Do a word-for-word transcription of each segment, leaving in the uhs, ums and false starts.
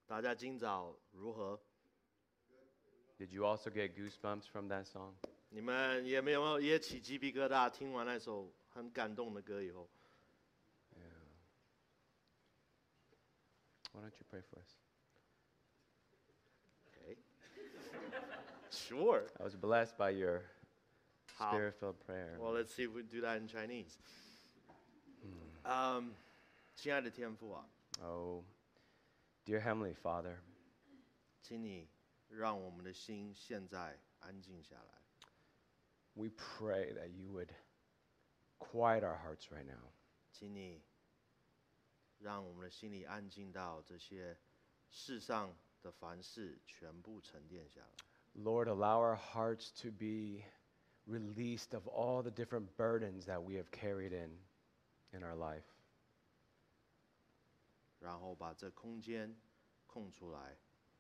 大家今早如何？ Did you also get goosebumps from that song? 你们也没有也起鸡皮疙瘩？听完那首很感动的歌以后， Yeah. Why don't you pray for us? Okay. Sure. I was blessed by your 好 spirit-filled prayer. Well, let's see if we do that in Chinese. 嗯，亲爱的天父啊， Oh, dear Heavenly Father, 请你让我们的心现在安静下来。 we pray that you would quiet our hearts right now. 请你让我们的心里安静到这些世上的凡事全部沉淀下来。 Lord, allow our hearts to be released of all the different burdens that we have carried in in our life. 然后把这空间空出来，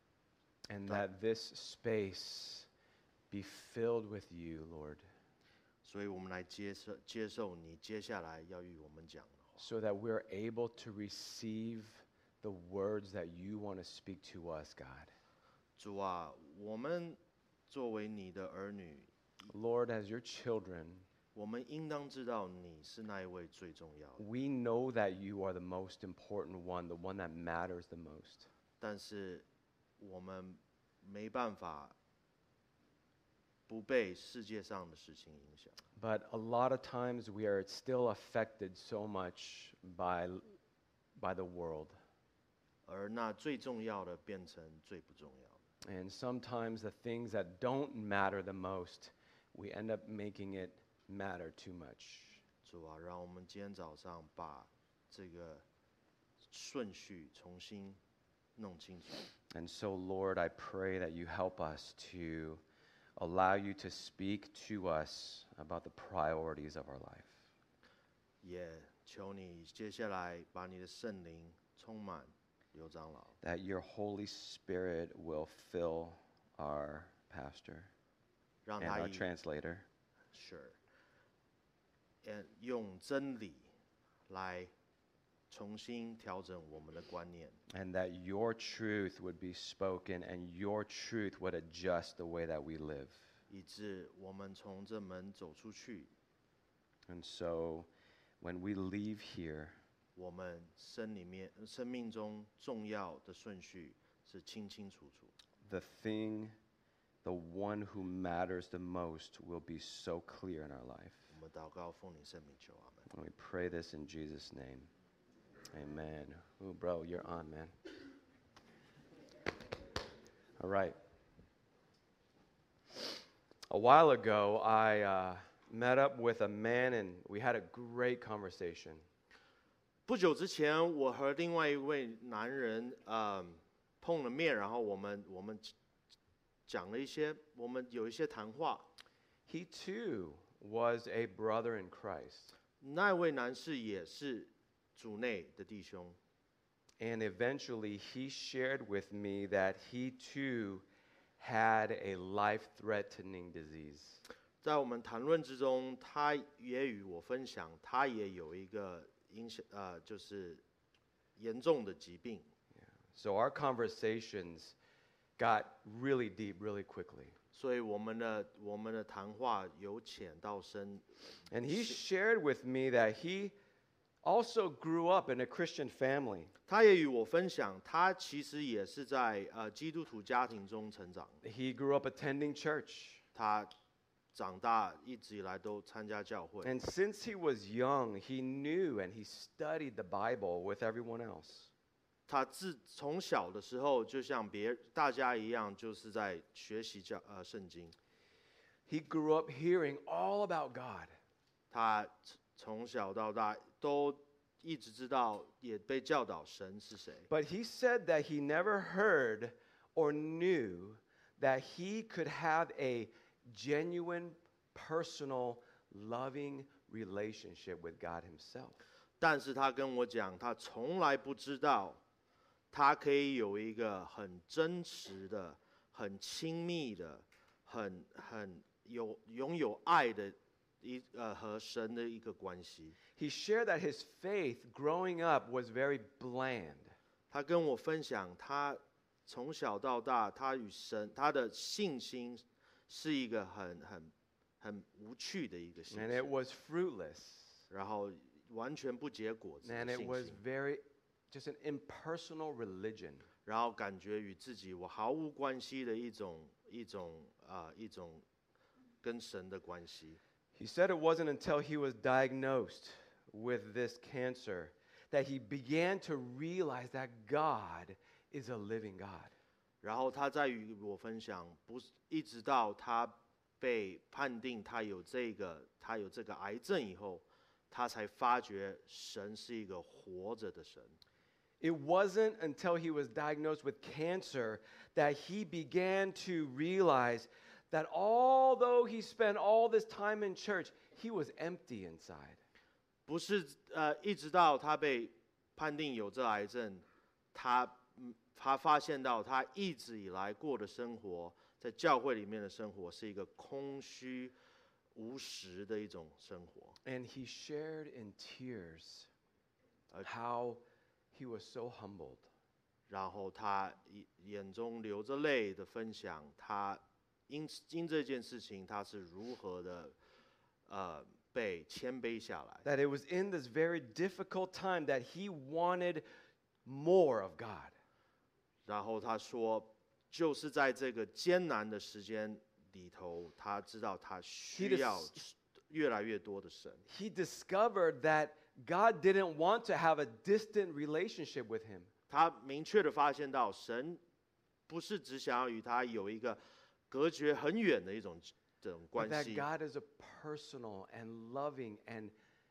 And that this space be filled with you, Lord, 所以我们来接受接受你接下来要与我们讲的话。 so that we're able to receive the words that you want to speak to us, God. 主啊，我们作为你的儿女， Lord, as your children, 我们应当知道你是那一位最重要的。 we know that you are the most important one, the one that matters the most. 但是我们没办法不被世界上的事情影响。 But a lot of times we are still affected so much by, by the world. 而那最重要的变成最不重要的。 And sometimes the things that don't matter the most, we end up making it matter too much. 主啊，让我们今天早上把这个顺序重新弄清楚。 And so, Lord, I pray that you help us to allow you to speak to us about the priorities of our life. 也求你接下来把你的圣灵充满刘长老， That your Holy Spirit will fill our pastor 让 and 他 our 以 translator. sure，呃用真理来重新调整我们的观念， And that your truth would be spoken and your truth would adjust the way that we live. 以致我们从这门走出去， And so when we leave here, 我们生里面生命中重要的顺序是清清楚楚。 the thing, the one who matters the most will be so clear in our life. 我们祷告，奉你圣名求阿门。 And we pray this in Jesus' name. Amen. Ooh, bro, you're on, man. All right. A while ago, I uh, met up with a man and we had a great conversation. 不久之前，我和另外一位男人，呃，碰了面，然后我们我们讲了一些，我们有一些谈话。 He too was a brother in Christ. 那位男士也是主内的弟兄， And eventually, he shared with me that he too had a life-threatening disease. 在我们谈论之中，他也与我分享，他也有一个影响，呃，就是严重的疾病。 So our conversations got really deep really quickly. 所以我们的我们的谈话由浅到深。 And he shared with me that he also grew up in a Christian family. 他也与我分享，他其实也是在呃基督徒家庭中成长。 He grew up attending church. 他长大一直以来都参加教会。 And since he was young, he knew and he studied the Bible with everyone else. 他自从小的时候，就像别大家一样，就是在学习教呃圣经。 He grew up hearing all about God. 他从小到大都一直知道，也被教导神是谁。 But he said that he never heard or knew that he could have a genuine, personal, loving relationship with God himself. 但是他跟我讲，他从来不知道，他可以有一个很真实的、很亲密的、很很有拥有爱的一呃和神的一个关系。 He shared that his faith growing up was very bland. 他跟我分享，他从小到大，他与神他的信心是一个很很很无趣的一个信 And it 心， was fruitless. 然后完全不结果子 And 的 it 信 was 心， very, just an impersonal religion. 然后感觉与自己我毫无关系的一种一种啊、一种跟神的关系。 He said it wasn't until he was diagnosed with this cancer that he began to realize that God is a living God. 然后他在与我分享，不是一直到他被判定他有这个他有这个癌症以后，他才发觉神是一个活着的神。 It wasn't until he was diagnosed with cancer that he began to realize that although he spent all this time in church, he was empty inside. 不是呃，一直到他被判定有这癌症，他嗯他发现到他一直以来过的生活，在教会里面的生活是一个空虚无实的一种生活。 And he shared in tears how he was so humbled. 然后他眼眼中流着泪的分享，他因因这件事情，他是如何的呃被谦卑下来。 That it was in this very difficult time that he wanted more of God. 然后他说，就是在这个艰难的时间里头，他知道他需要越来越多的神。 He discovered that God didn't want to have a distant relationship with him. 他明确的发现到，神不是只想要与他有一个隔绝很远的一种这种 But 关 that 系， God is a personal and loving and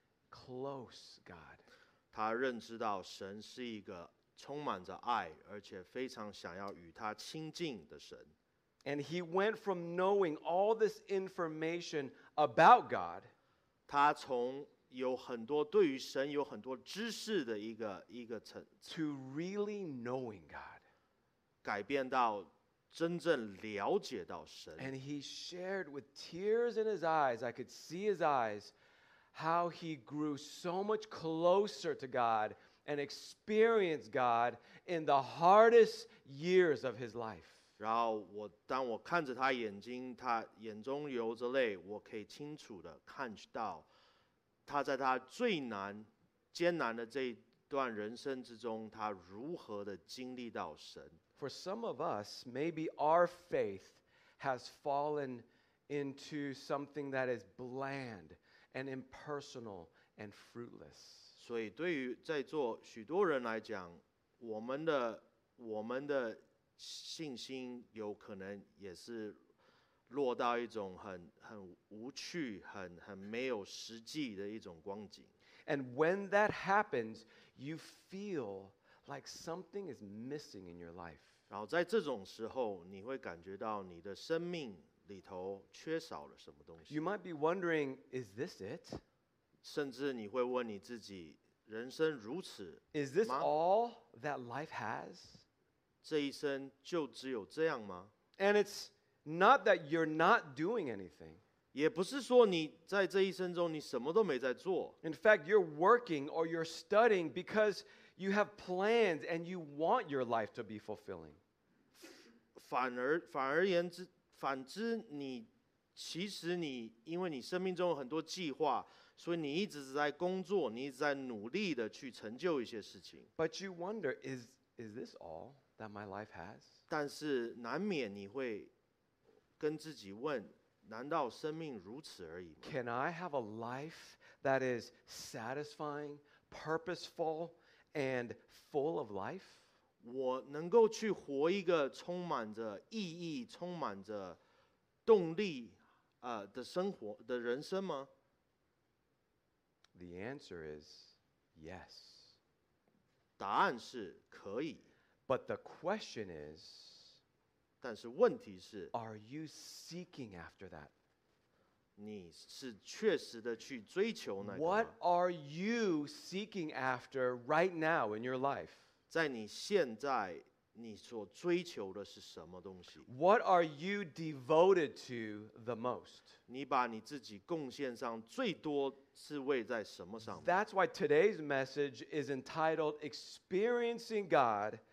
close God. 他认知到神是一个充满着爱，而且非常想要与他亲近的神。 And he went from knowing all this information about God 他从有很多对于神有很多知识的一个一个层， to really knowing God. 改变到真正了解到神。 And he shared with tears in his eyes, I could see his eyes, how he grew so much closer to God and experienced God in the hardest years of his life. 然后我当我看着他眼睛，他眼中流着泪，我可以清楚的看到，他在他最难、艰难的这一段人生之中，他如何的经历到神。 For some of us, maybe our faith has fallen into something that is bland and impersonal and fruitless. 所以对于在座许多人来讲，我们的我们的信心有可能也是落到一种很很无趣、很很没有实际的一种光景。 And when that happens, you feel like something is missing in your life. 然后在这种时候，你会感觉到你的生命里头缺少了什么东 You 西， might be wondering, is this it? 甚至你会问你自己：人生如此， Is this Ma- all that life has? 这一生就只有这样吗？ And it's not that you're not doing anything. 也不是说你在这一生中你什么都没在做， In fact, you're working or you're studying because you have plans and you want your life to be fulfilling. 反而反而言之，反之你其实你因为你生命中有很多计划，所以你一直是在工作，你一直在努力的去成就一些事情， But you wonder, is, is this all that my life has? 但是难免你会跟自己问：难道生命如此而已吗？ Can I have a life that is satisfying, purposeful, and full of life? 我能够去活一个充满着意义、充满着动力呃的生活的人生吗？ The answer is yes. 答案是可以， But the question is, 但是问题是， are you seeking after that? 你是确实的去追求那个 What 吗？ are you seeking after right now in your life? 在你现在你所追求的是什么东西？ What are you devoted to the most? 你把你自己贡献上最多是为在什么上面？ That's why today's message is entitled Experiencing God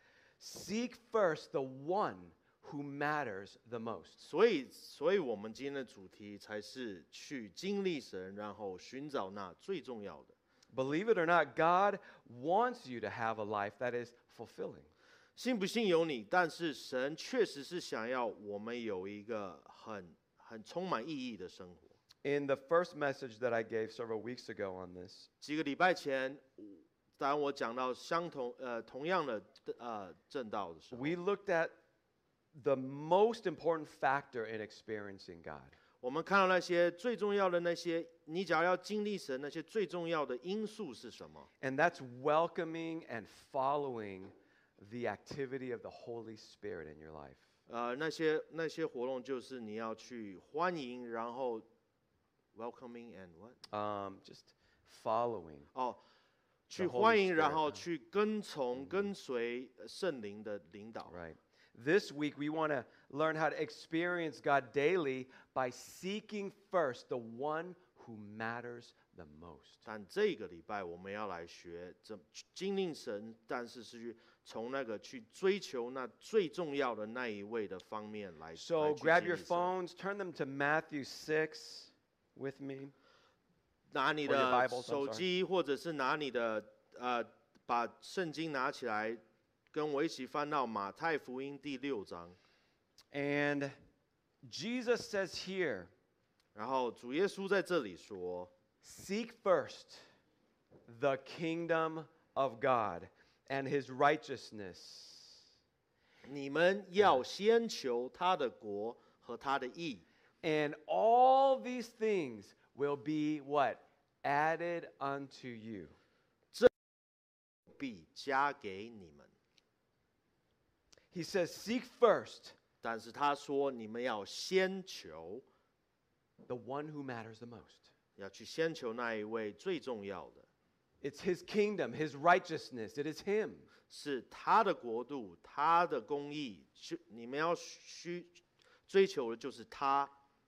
Seek first the one who matters the most. 所以，所以我们今天的主题才是去经历神，然后寻找那最重要的。 Believe it or not, God wants you to have a life that is fulfilling. 信不信由你，但是神确实是想要我们有一个很很充满意义的生活。 In the first message that I gave several weeks ago on this, 几个礼拜前，当我讲到相同呃同样的呃正道的时候， we looked at the most important factor in experiencing God. 我们看到那些最重要的那些，你只要要经历神，那些最重要的因素是什么？ And that's welcoming and following the activity of the Holy Spirit in your life. 呃，那些那些活动就是你要去欢迎，然后 welcoming and what？ Um, just following. 哦，去 The Holy 欢迎， Spirit， 然后嗯去跟从、跟随呃圣灵的领导。 Right. This week, we want to learn how to experience God daily by seeking first the one who matters the most. 但这个礼拜我们要来学怎么去经历神，但是是去从那个去追求那最重要的那一位的方面来。 So 来去 grab 经 your 历神 phones, turn them to Matthew six with me. 拿你 or your 的 Bibles, I'm 手 sorry. 机，或者是拿你的呃，把圣经拿起来，跟我一起翻到马太福音第六章。 And Jesus says here, 然后主耶稣在这里说， seek first the kingdom of God and his righteousness. 你们要先求他的国和他的义， And all these things will be what? Added unto you. 必加给你们。 He says, seek first 但是他说，你们要先求， the one who matters the most. 要去先求那一位最重要的， It's his kingdom, his righteousness. It is him. 是他的国度，他的公义。去你们要需追求的就是他。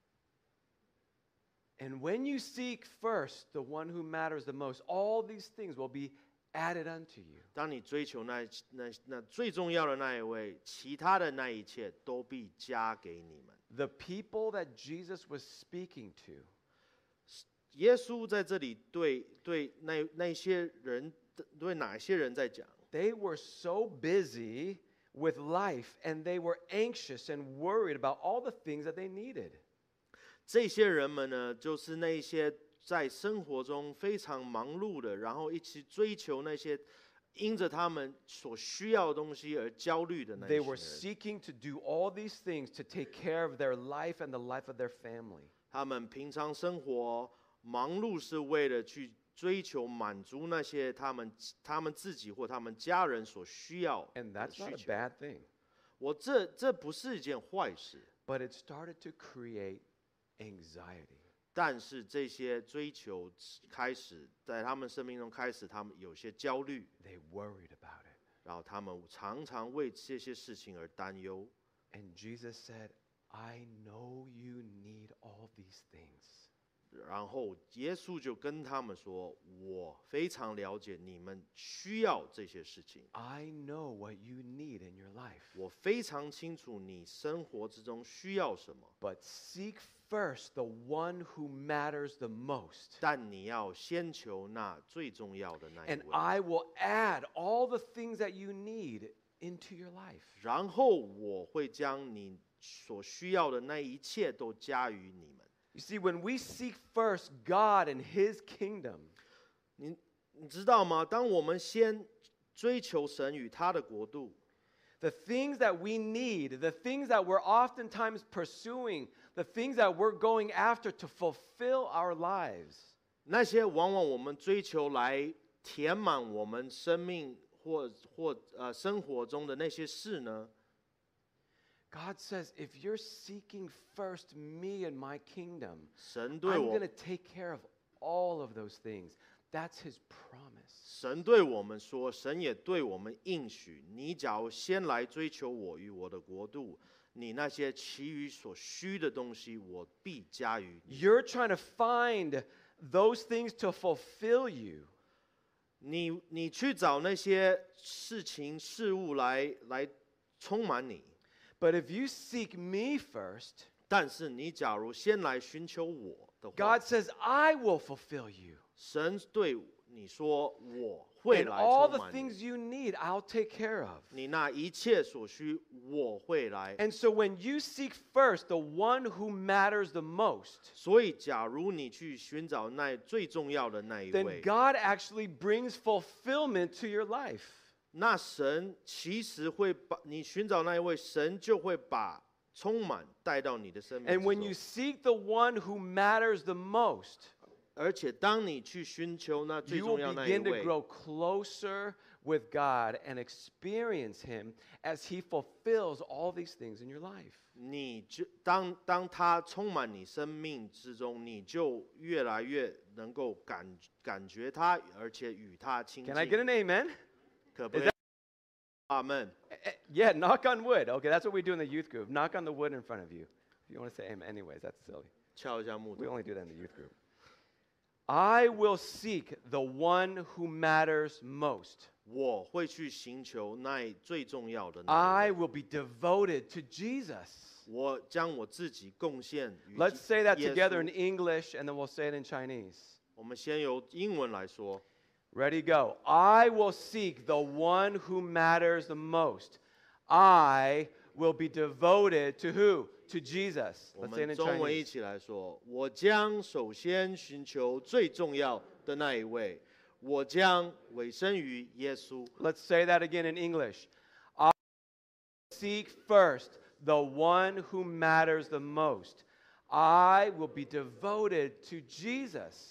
And when you seek first the one who matters the most, all these things will be added unto you. 当你追求那那那最重要的那一位，其他的那一切都必加给你们。 The people that Jesus was speaking to, 耶稣在这里对对那那些人，对哪些人在讲？ they were so busy with life and they were anxious and worried about all the things that they needed. 这些人们呢，就是那些在生活中非常忙碌的，然后一起追求那些因着他们所需要的东西而焦虑的那 They 些 were 人。 seeking to do all these things to take care of their life and the life of their family. 他们平常生活忙碌是为了去追求满足那些他们他们自己或他们家人所需要 And 的 that's 需 not a 求。 bad thing. 我这这不是一件坏事， But it started to create anxiety. 但是这些追求开始在他们生命中开始，他们有些焦虑， They worried about it. 然后他们常常为这些事情而担忧。 And Jesus said, I know you need all these things. 然后耶稣就跟他们说：“我非常了解你们需要这些事情， I know what you need in your life. 我非常清楚你生活之中需要什么。 But seek first the one who matters the most. 但你要先求那最重要的那一 And 位， I will add all the things that you need into your life. 然后我会将你所需要的那一切都加于你们。” You see, when we seek first God and his kingdom, 你你知道吗？当我们先追求神与他的国度， the things that we need, the things that we're oftentimes pursuing, the things that we're going after to fulfill our lives, 那些往往我们追求来填满我们生命或或呃生活中的那些事呢， God says, if you're seeking first me and my kingdom, 神对 I'm 我 going to take care of all of those things. That's his promise. 神对我们说，神也对我们应许：你假如先来追求我与我的国度，你那些其余所需的东西，我必加于你。 You're trying to find those things to fulfill you. 你你去找那些事情事物来来充满你， But if you seek me first, 但是你假如先来寻求我的话， God says, I will fulfill you. 神对你说我会 And 来 all 充 the 满你， things you need, I'll take care of. 你那一切所需我会来。 And so when you seek first the one who matters the most, 所以假如你去寻找那最重要的那一 then 位， God actually brings fulfillment to your life. 那神其实会把你寻找那一位，神就会把充满带到你的生命 And when 之 you 中。 seek the one who matters the most, 而且当你去寻求那最 you 重 will 要那一 begin to 位， grow closer with God and experience Him as He fulfills all these things in your life. 你就当当他充满你生命之中，你就越来越能够感感觉他，而且与他亲 Can I get 近。 an amen? 可不 Is 可以？阿门。 Eh, eh, Yeah, knock on wood. Okay, that's what we do in the youth group. Knock on the wood in front of you. If you want to say amen, anyways, that's silly. 敲一下木 We 头。 only do that in the youth group. I will seek the one who matters most. 我会去寻求那最重要的那 I 一位。 will be devoted to Jesus. 我将我自己贡献于 Let's say that 耶 together 稣 in English and then we'll say it in Chinese. 我们先由英文来说。 Ready, go. I will seek the one who matters the most. I will be devoted to who? To Jesus. 我 Let's say it 们 in 中文一 Chinese. 起来说：我将首先寻求最重要的那一位，我将委身于耶稣。 Let's say that again in English. I seek first the one who matters the most. I will be devoted to Jesus.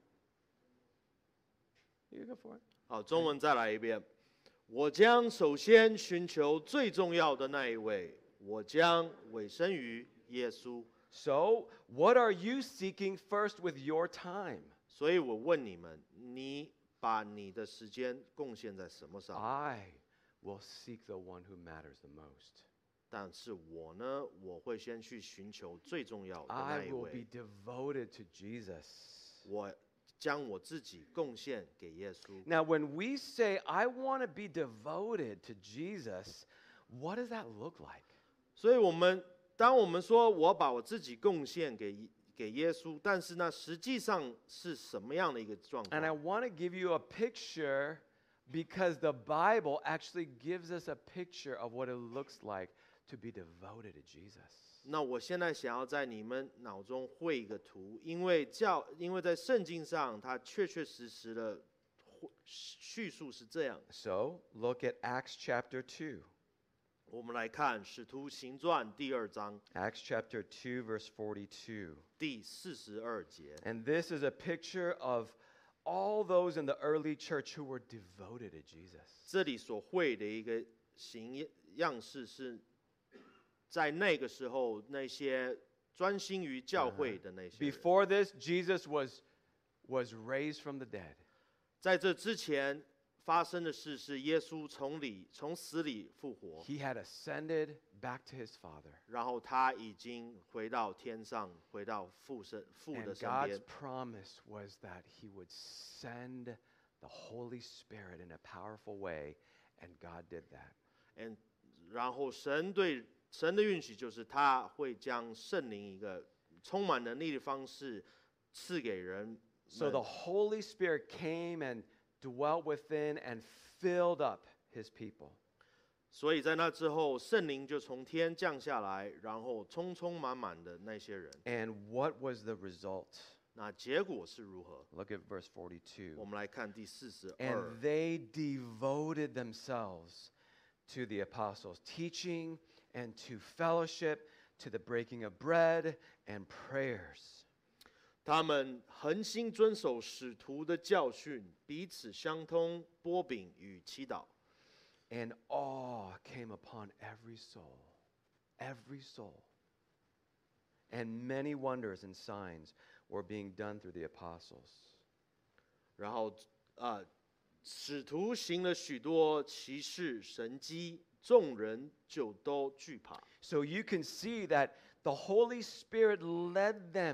You go for it. 好，中文再来一遍。我将首先寻求最重要的那一位，我将委身于耶稣。 So, what are you seeking first with your time? 所以我问你们，你把你的时间贡献在什么上？ I will seek the one who matters the most. 但是我呢，我会先去寻求最重要的那 I 一 will be 位， devoted to Jesus. 我将我自己贡献给耶稣。 Now, when we say, I want to be devoted to Jesus, what does that look like? 所以我们当我们说我把我自己贡献给给耶稣，但是呢，实际上是什么样的一个状 And I 况？ want to give you a picture because the Bible actually gives us a picture of what it looks like to be devoted to Jesus. 那我现在想要在你们脑中绘一个图，因为教，因为在圣经上，它确确实实的叙述是这样。 So, look at Acts chapter two. 我们来看《使徒行传》第二章 Acts chapter two, verse forty-two. 第四十二节。 And this is a picture of all those in the early church who were devoted to Jesus. 这里所绘的一个形样式是，在那个时候那些专心于教会的那些人。 Before this, Jesus was, was raised from the dead. 在这之前发生的事是，耶稣从里从死里复活， He had ascended back to his Father. 然后他已经回到天上，回到父身父 And 的身 God's 边。 promise was that he would send the Holy Spirit in a powerful way, and God did that. And 然后神对神的允许就是他会将圣灵一个充满能力的方式赐给人们。 So the Holy Spirit came and dwelt within and filled up his people. 所以在那之后，圣灵就从天降下来，然后充充满满的那些人。 And what was the result? 那结果是如何？ Look at verse forty-two. 我们来看第四十 And 二。 they devoted themselves to the apostles' teaching and to fellowship, to the breaking of bread and prayers. 他们恒心遵守使徒的教训，彼此相通，擘饼与祈祷。 And awe came upon every soul, every soul. And many wonders and signs were being done through the apostles. 然后啊、呃使徒行了许多奇事神迹，众人就都惧怕。 So you can see that the Holy Spirit led them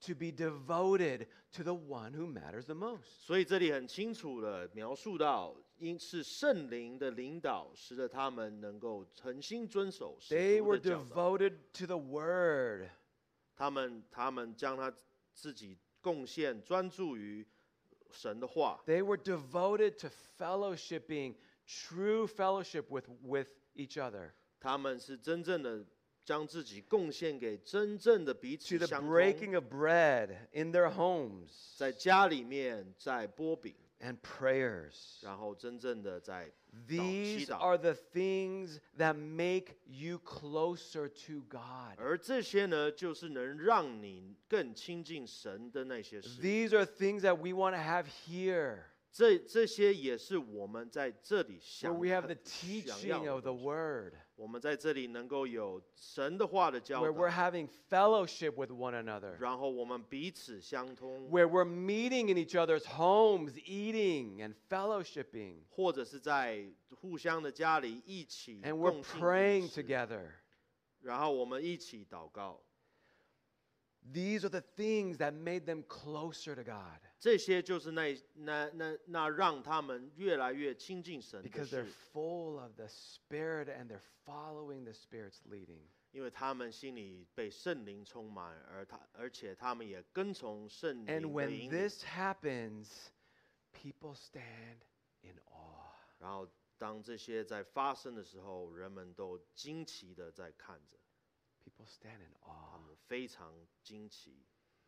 to be devoted to the one who matters the most. 所以这里很清楚的描述到，因是圣灵的领导，使得他们能够诚心遵守使 They 徒 were 的教导。 devoted to the word. 他们他们将他自己贡献，专注于神的话。 They were devoted to fellowshipping, true fellowship with, with each other, 他们是真正的将自己贡献给真正的彼 to 此 the 相通， breaking of bread in their homes 在家里面在波饼， and prayers. 然后真正的在 These 祈祷。 are the things that make you closer to God. 而这些呢，就是能让你更亲近神的那些事。 These are things that we want to have here, 这这些也是我们在这里 where 想 we have the 想要 teaching 的 of the 东西。 word, 我们在这里能够有神的话的教 where we're 导， having fellowship with one another, 然后我们彼此相通， where we're meeting in each other's homes, eating and fellowshipping, 或者是在互相的家里一起 and we're 共进 praying 饮食， together. 然后我们一起祷告。 These are the things that made them closer to God 这些就是那那那那让他们越来越亲近神的 because 事 they're，full of the Spirit and they're following the Spirit's leading. 因为他们心里被圣灵充满，而他而且他们也跟从圣 And 灵的 when 引领。 this happens, people stand in awe. 然后当这些在发生的时候，人们都惊奇的在看着， People stand in 他 awe. 们非常惊奇。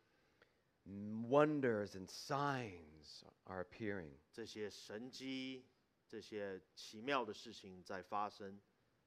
Wonders and signs are appearing. 这些神迹、这些奇妙的事情在发生，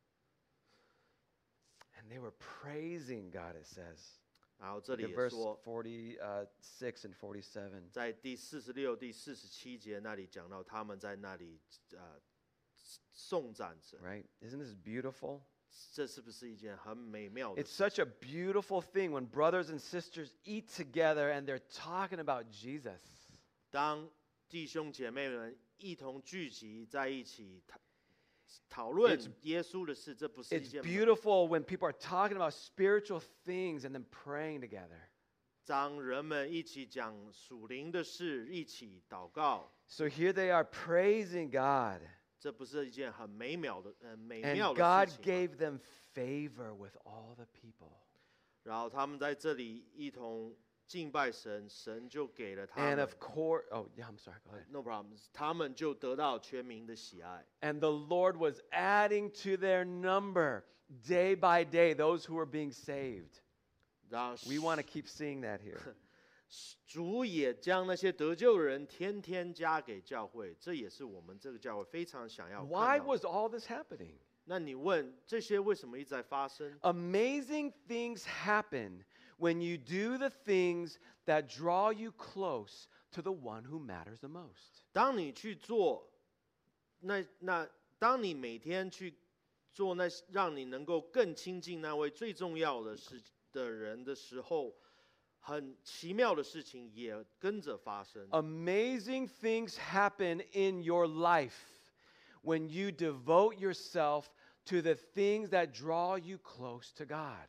And they were praising God, it says. 然后这 Look 里 at 也 verse 说， forty-six and forty-seven. 在第四十六、第四十七节那里讲到，他们在那里呃颂赞神， Right? Isn't this beautiful? 这是不是一件很美妙的 It's 事 such a beautiful thing when brothers and sisters eat together and they're talking about Jesus. 当弟兄姐妹们一同聚集在一起讨讨论 It's- 耶稣的事，这不是一 It's 件 beautiful when people are talking about spiritual things and then praying together. 当人们一起讲属灵的事，一起祷告， So here they are praising God, 这不是一件很美妙的、呃美 and 妙 God 的事情吗？ gave them favor with all the people. 然后他们在这里一同敬拜神，神就给了他 And 们 of course, oh, yeah, I'm sorry, go ahead. no problem，他们就得到全民的喜爱。 And the Lord was adding to their number day by day those who were being saved. 然后 We want to keep seeing that here. 主也将那些得救的人天天加给教会，这也是我们这个教会非常想要 Why 看到的。 was all this happening? 那你问这些为什么一直在发生？ Amazing things happen when you do the things that draw you close to the one who matters the most. 当你去做那那，当你每天去做那让你能够更亲近那位最重要的事的人的时候，很奇妙的事情也跟着发生。 Amazing things happen in your life when you devote yourself to the things that draw you close to God.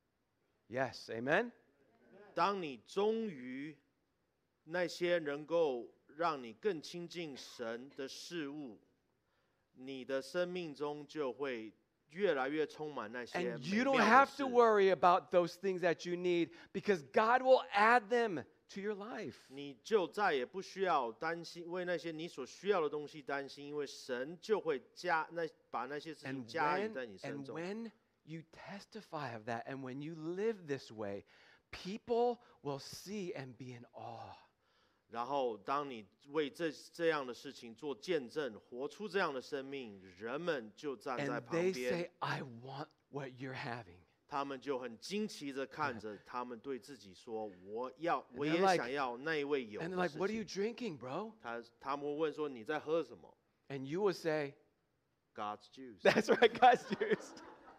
Yes, amen? 当你忠于那些能够让你更亲近神的事物，你的生命中就会越来越充满那些 And 美 you 妙 don't 的 have 事 to。worry about those things that you need because God will add them to your life. 你就再也不需要担心为那些你所需要的东西担心，因为神就会加那把那些事情 And 加以 when, 在你身 and 中。 when you testify of that and when you live this way, people will see and be in awe. 然后，当你为这这样的事情做见证，活出这样的生命，人们就站在 And 旁 they 边 say, I want what you're having. 他们就很惊奇的看着，他们对自己说：“我要，我 they're 也 like- 想要那一位有 And 的 they're like, 事 what are 情。 you drinking, bro? 他他们会问说：“你在喝什么 And you will say, ？”God's juice。 that's right, God's juice.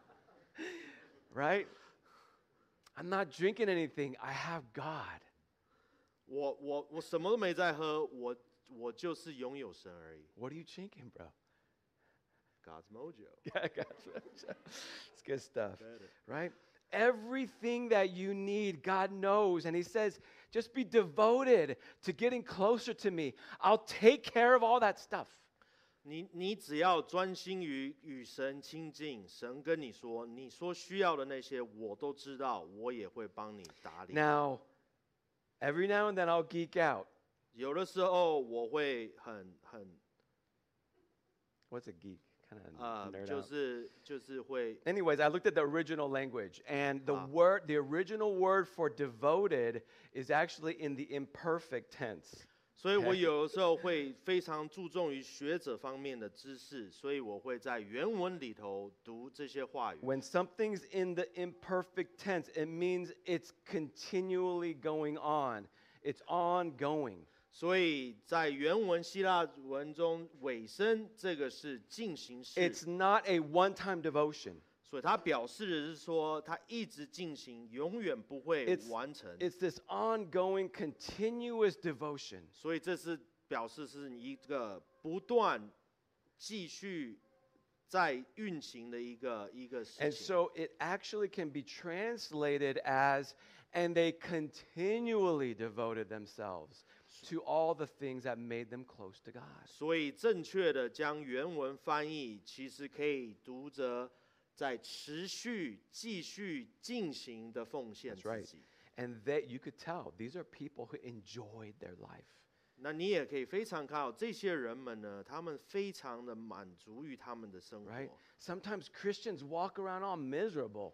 Right? I'm not drinking anything. I have God. 我我我什么都没在喝，我我就是拥有神而已。 What are you drinking, bro? God's mojo。 Yeah, God's juice. It's good stuff. Right? everything that you need, God knows. And he says, just be devoted to getting closer to me. I'll take care of all that stuff. 你你只要专心于与神亲近，神跟你说，你所需要的那些我都知道，我也会帮你打理。 Now, every now and then I'll geek out. 有的时候我会很很 What's a geek? Kind of 呃， nerd 就 out. 是就是会 Anyways, I looked at the original language, and the Ah. word, the original word for devoted is actually in the imperfect tense. 所以我 Okay. 有的时候会非常注重于学者方面的知识，所以我会在原文里头读这些话语。 When something's in the imperfect tense, it means it's continually going on. It's ongoing. 所以在原文希腊文中，尾声这个是进行式， It's not a one-time devotion. 所以它表示的是说，它一直进行，永远不会 It's, 完成。 it's this ongoing, continuous devotion. 所以这是表示是你一个不断继续在运行的一个一个事 And 情。 so it actually can be translated as, and they continually devoted themselves to all the things that made them close to God. 所以正确的将原文翻译，其实可以读着在持续继续进行的奉献 That's 自 right. 己。 And that you could tell, these are people who enjoyed their life. 那你也可以非常看到这些人们呢，他们非常的满足于他们的生活。 Right? Sometimes Christians walk around all miserable.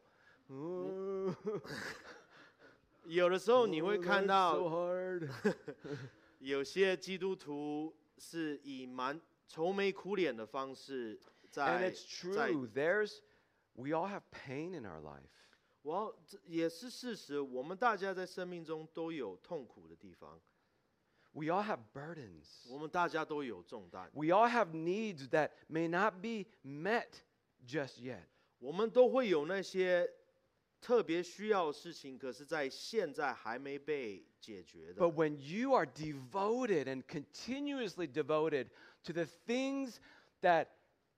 Oh, 有的时候你会 oh, 看 life's 到 so hard. 有些基督徒是以蛮愁眉苦脸的方式 And 在 it's 在 true. There's, we all have pain in our life. 我要这也是事实，我们大家在生命中都有痛苦的地方， We all have burdens. 我们大家都有重担， We all have needs that may not be met just yet. 我们都会有那些特别需要的事情，可是在现在还没被解决的 But。when you are devoted and continuously devoted to the things that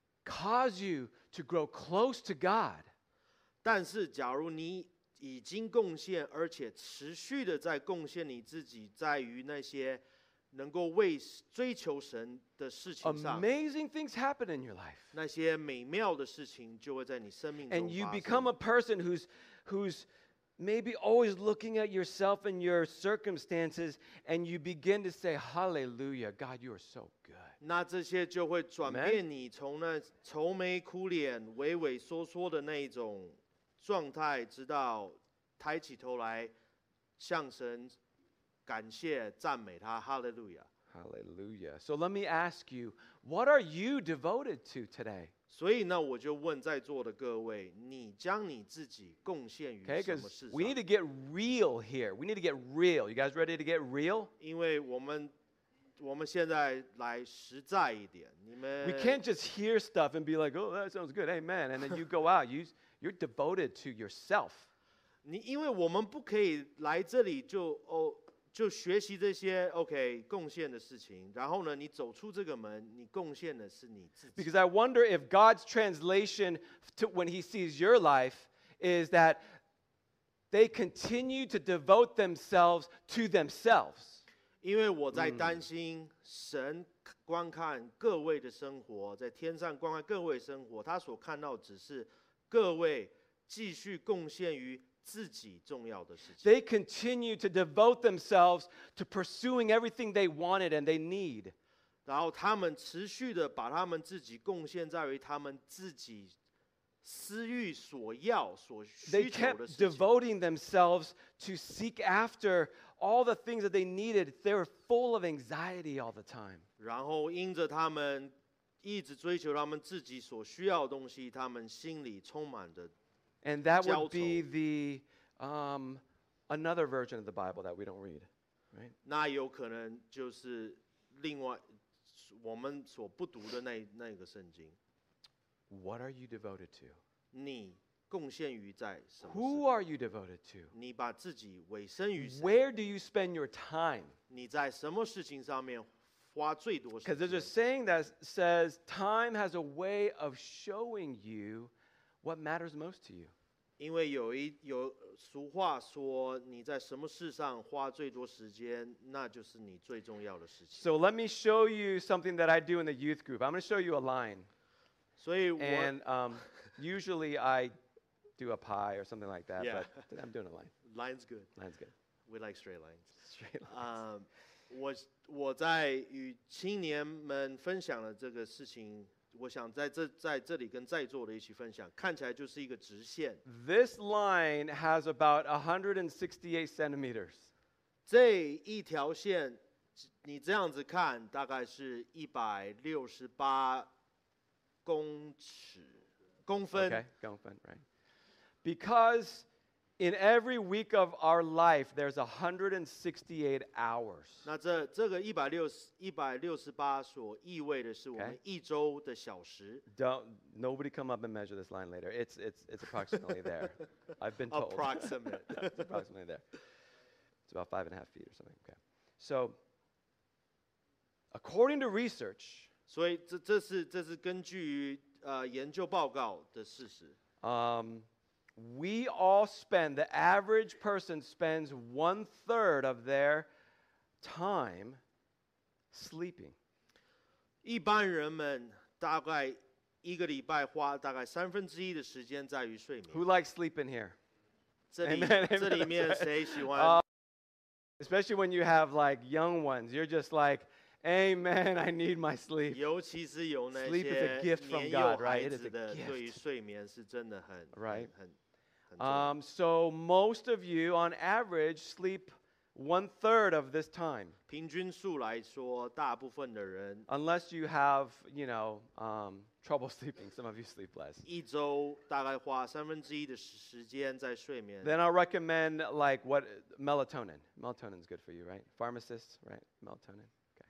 cause you to grow close to God, 但是，假如你已经贡献，而且持续的在贡献你自己，在于那些能够为追求神的事情上， amazing things happen in your life. 那些美妙的事情就会在你生命中 And you 发 become 生 a。person who's, who's maybe always looking at yourself and your circumstances, and you begin to say, Hallelujah, God, you are so good. 那这些就会转 Amen 变你从那愁眉苦脸、畏畏缩缩的那一种状态，直到抬起头来向神感谢、赞美他，哈利路亚。 Hallelujah. So let me ask you, what are you devoted to today? 所以呢，我就问在座的各位，你将你自己贡献于 Okay, 什 because 么事 we need 上？ to get real here. We need to get real. You guys ready to get real? 因为我们我们现在来实在一点，你们 We can't just hear stuff and be like, oh, that sounds good, amen. And then you go out. You, you're devoted to yourself. 你因为我们不可以来这里就哦就学习这些 OK 贡献的事情，然后呢，你走出这个门，你贡献的是你自己。 Because I wonder if God's translation to when he sees your life is that they continue to devote themselves to themselves. 因为我在担心神观看各位的生活，在天上观看各位生活，他所看到只是各位继续贡献于自己重要的事情。 They continue to devote themselves to pursuing everything they wanted and they need. 然后他们持续的把他们自己贡献在于他们自己私欲所要、所 They 需求的 kept 事情。 devoting themselves to seek after all the things that they needed. They were full of anxiety all the time. 然后因着他们一直追求他们自己所需要的东西，他们心里充满着。 And that would 焦愁。 be the um, another version of the Bible that we don't read, right? 那有可能就是另外我们所不读的那那个圣经。 What are you devoted to? 你贡献于在什么 Who 事？ are you devoted to? 你把自己委身于谁？ Where do you spend your time? 你在什么事情上面花最多时 Because there's a 间？ saying that says time has a way of showing you what matters most to you. 因为有一有俗话说，你在什么事上花最多时间，那就是你最重要的事情。 So let me show you something that I do in the youth group. I'm going to show you a line. 所以我 And um, usually I do a pie or something like that, Yeah. but today I'm doing a line. line's good. Line's good. We like straight lines. Straight line. 啊、我我在与青年们分享了这个事情，我想在这在这里跟在座的一起分享，看起来就是一个直线。 This line has about one hundred sixty-eight centimeters. 这一条线，你这样子看，大概是一百六十八公尺公分。 Okay, going fun, right? Because in every week of our life, there's one hundred sixty-eight hours. 那这这个一百六十一百六十八所意味的是我们 Okay. 一周的小时。 Don't nobody come up and measure this line later. It's it's it's approximately there. I've been told. Approximate. It's approximately there. It's about five and a half feet or something. Okay. So, according to research, 所以这这是这是根据呃研究报告的事实。 um, we all spend, the average person spends one third of their time sleeping. 一般人们大概一个礼拜花大概三分之一的时间在于睡 Who 眠。 likes sleeping here? 这里 Amen, 这 amen. 里面谁喜欢 Uh, especially when you have like young ones, you're just like, Amen, I need my sleep. 尤其是有那 Sleep is a 些 gift from 年幼 God, right? 孩 It is 子 a 的， gift. 对于睡眠是真的很 Right. 很很重要。 Um, so most of you, on average, sleep one third of this time, 平均数来说，大部分的人 unless you have, you know, um, trouble sleeping. Some of you sleep less. 一周大概花三分之一的时间在睡眠。 Then I'll recommend like what melatonin. Melatonin's good for you, right? Pharmacists, right? Melatonin. Okay.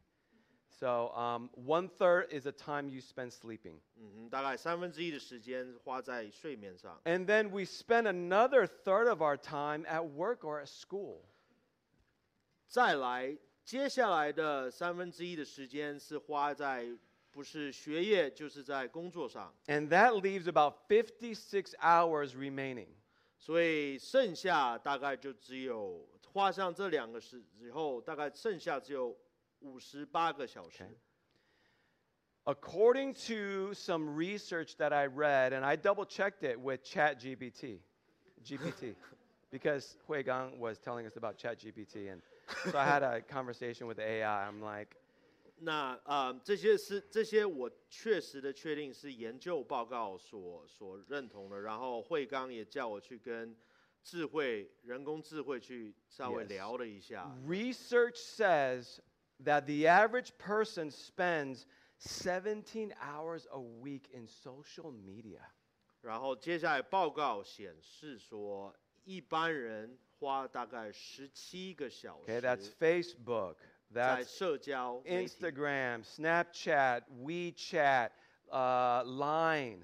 So um, one third is the time you spend sleeping. 嗯哼，大概三分之一的时间花在睡眠上。 And then we spend another third of our time at work or at school. 再来，接下来的三分之一的时间是花在不是学业，就是在工作上。 And that leaves about fifty-six hours remaining. 所以剩下大概就只有花上这两个时以后，大概剩下只有五十八个小时。 Okay. According to some research that I read, and I double checked it with ChatGPT, G P T, because Hui Gang was telling us about ChatGPT, and so I had a conversation with the A I. I'm like, 那啊、呃这些是这些我确实的确定是研究报告所所认同的。然后慧刚也叫我去跟智慧人工智慧去稍微 Yes. 聊了一下。 research says that the average person spends seventeen hours a week in social media. 然后接下来报告显示说，一般人花大概十七个小 Okay, that's 时 Facebook, 在 that's 社交媒体 Instagram, Snapchat, WeChat, uh, Line,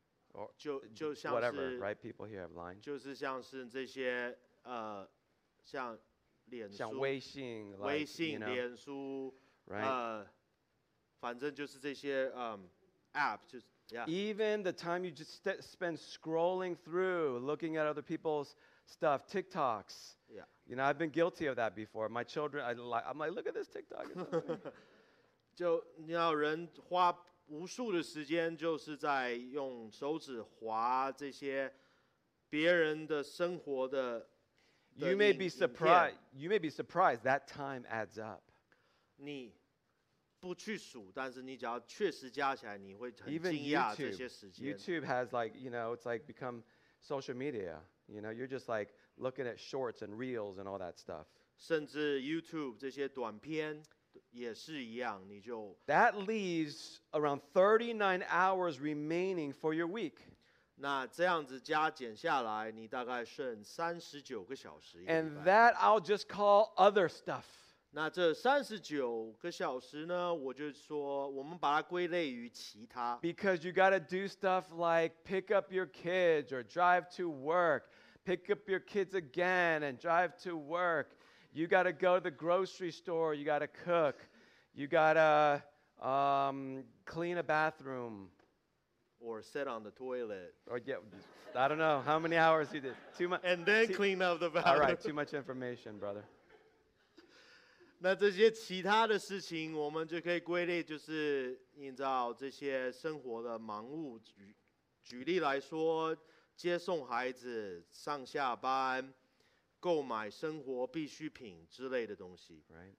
or 就就像 whatever, 是 right? People here have Line. 就是像是这些呃，像脸像书、 微信, like, 微 you 信、 know, 脸书， right? 呃，反正就是这些嗯 app，就是 yeah， Even the time you just st- spend scrolling through, looking at other people's stuff, TikToks. yeah。 You know, I've been guilty of that before. My children, I li- I'm like, look at this TikTok. It's so funny." 就你要人花无数的时间，就是在用手指划这些别人的生活的。的 you may 影 be 影片 surprised. You may be surprised that time adds up. 你不去数，但是你只要确实加起来，你会很 Even 惊讶这 YouTube. 些时间。 YouTube has like, you know, it's like become social media. You know, you're just like looking at shorts and reels and all that stuff. 甚至 YouTube 这些短片也是一样，你就 That leaves around thirty-nine hours remaining for your week. 那这样子加减下来，你大概剩三十九个小时一个礼 And 拜。 that I'll just call other stuff. 那这三十九个小时呢，我就说我们把它归类于其他， Because you got to do stuff like pick up your kids or drive to work, pick up your kids again and drive to work. You got to go to the grocery store. You got to cook. You got to um, clean a bathroom. or sit on the toilet Or yeah, I don't know how many hours he did. Too much. and then See- clean up the All right, bathroom. too much information, brother. 那这些其他的事情，我们就可以归类，就是依照这些生活的忙碌。举举例来说，接送孩子、上下班、购买生活必需品之类的东西。 Right?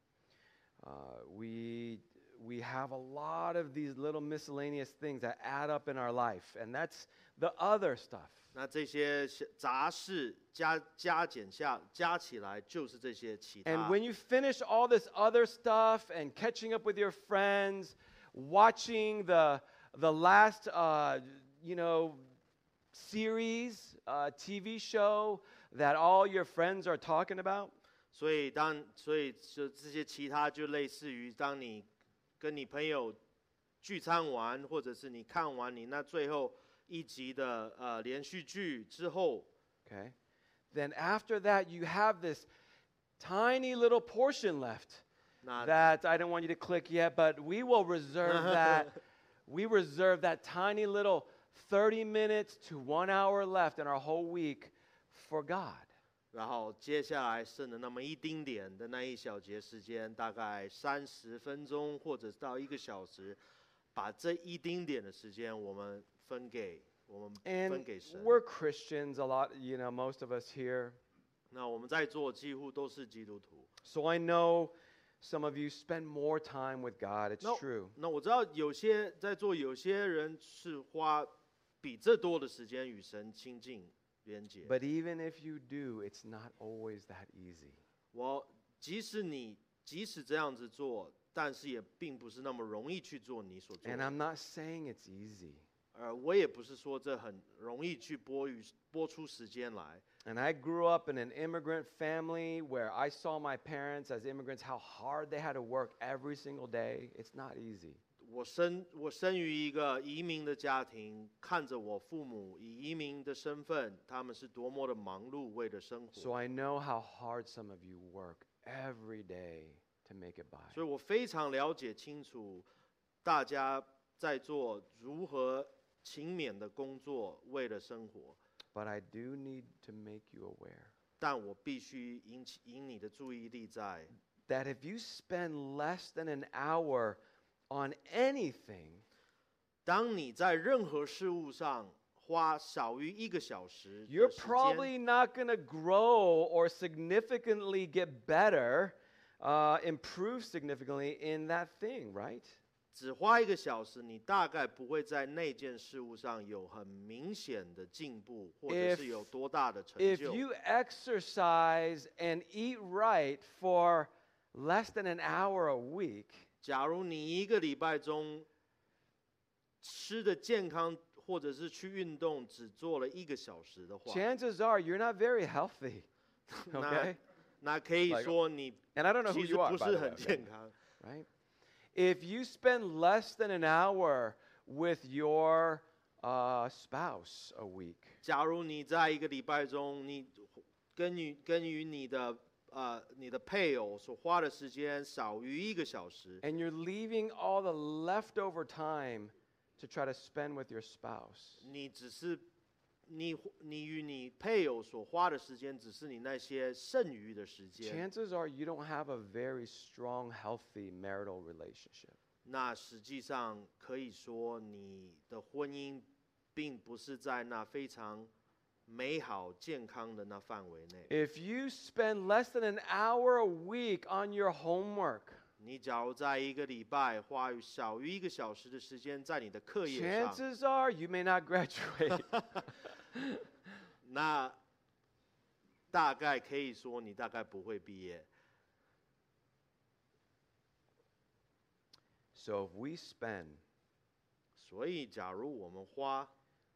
Uh, we we have a lot of these little miscellaneous things that add up in our life, and that's the other stuff. 那这些小杂事加加减下加起来，就是这些其 And 他。 when you finish all this other stuff and catching up with your friends, watching the the last uh, you know series, uh, T V show that all your friends are talking about, 所以当所以就这些其他就类似于当你跟你朋友聚餐完，或者是你看完你那最后一集的呃连续剧之后， okay? Then after that you have this tiny little portion left 那 that I don't want you to click yet, but we will reserve that. We reserve that tiny little thirty minutes to one hour left in our whole week for God. 然后接下来剩的那么一丁点的那一小节时间，大概三十分钟或者到一个小时，把这一丁点的时间我们分给我们分 And 给神。 we're Christians, a lot, you know, most of us here. 那我们在座几乎都是基督徒。 So I know some of you spend more time with God. It's 那 true. 那我知道有些在座有些人是花比这多的时间与神亲近连接。 But even if you do, it's not always that easy. 我即使你即使这样子做，但是也并不是那么容易去做你所做 And 的。 I'm not saying it's easy. 呃，我也不是说这很容易去拨予拨出时间来。 And I grew up in an immigrant family where I saw my parents as immigrants, how hard they had to work every single day. It's not easy. 我生我生于一个移民的家庭，看着我父母以移民的身份，他们是多么的忙碌，为了生 So 活。 I know how hard some of you work every day to make it by. 所以我非常了解清楚，大家在做如何勤勉的工作，为了生活。 But I do need to make you aware 但我必须引起引你的注意力在， that if you spend less than an hour on anything, 当你在任何事物上花少于一个小时 you're 的时间， probably not going to grow or significantly get better, uh, improve significantly in that thing, right? 只花一个小时，你大概不会在那件事物上有很明显的进步，或者 If- 是有多大的成 If 就。 you exercise and eat right for less than an hour a week, 假如你一个礼拜中吃的健康，或者是去运动，只做了一个小时的话， chances are you're not very healthy. 那 Okay? 那可以 Like- 说你 And I don't know who 其实 you are, 不 by 是 the way, 很 okay? 健康。 Right? If you spend less than an hour with your uh, spouse a week, 假如你在一个礼拜中，你跟与跟与你的呃你的配偶所花的时间少于一个小时， and you're leaving all the leftover time to try to spend with your spouse, 你只是你你与你配偶所花的时间，只是你那些剩余的时间， chances are you don't have a very strong, healthy marital relationship. 那实际上可以说你的婚姻并不是在那非常美好健康的那范围内。 If you spend less than an hour a week on your homework, 你假如在一个礼拜花少于一个小时的时间在你的课业上， chances are you may not graduate. 那大概可以说你大概不会毕业。 So if we spend 所以，假如我们花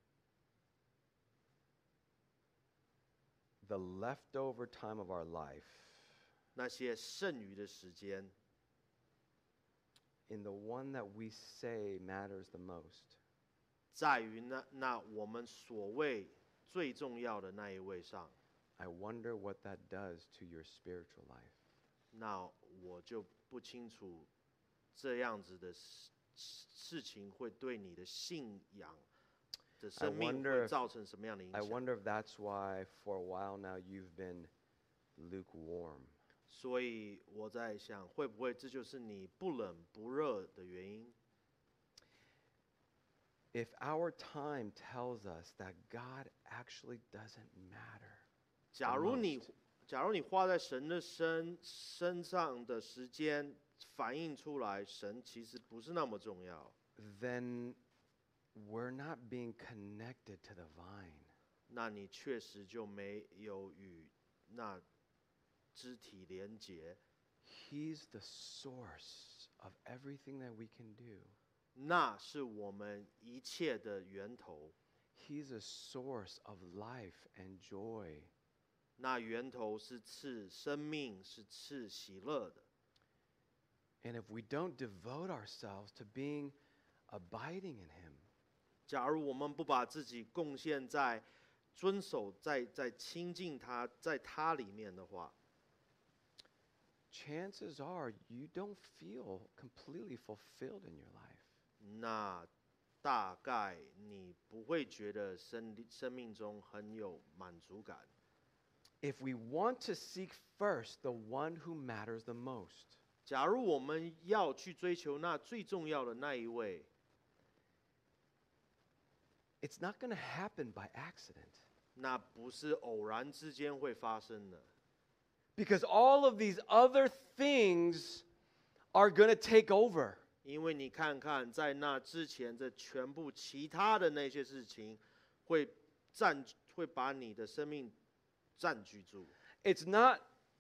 the leftover time of our life 那些剩余的时间， in the one that we say matters the most, 在于那那我们所谓最重要的那一位上， I wonder what that does to your spiritual life. 那我就不清楚这样子的事事情会对你的信仰的 I 生命 wonder 会 if- 造成什么样的影 I 响。 wonder if that's why for a while now you've been lukewarm. 所以我在想，会不会这就是你不冷不热的原因？ If our time tells us that God actually doesn't matter, 假如你 most. 假如你花在神的身身上的时间，反映出来神其实不是那么重要， then we're not being connected to the vine. 那你确实就没有与那肢体连结。 He's the source of everything that we can do. 那是我们一切的源头， He's a source of life and joy. 那源头是赐生命，是赐喜乐的。 And if we don't devote ourselves to being abiding in Him, 假如我们不把自己贡献在遵守在在亲近他，在他里面的话， chances are you don't feel completely fulfilled in your life. 那大概你不会觉得生生命中很有满足感。 If we want to seek first the one who matters the most, 假如我们要去追求那最重要的那一位， it's not going to happen by accident. 那不是偶然之间会发生的， Because all of these other things are going to take over. 因为你看看，在那之前，这全部其他的那些事情，会占会把你的生命占据住。 It's not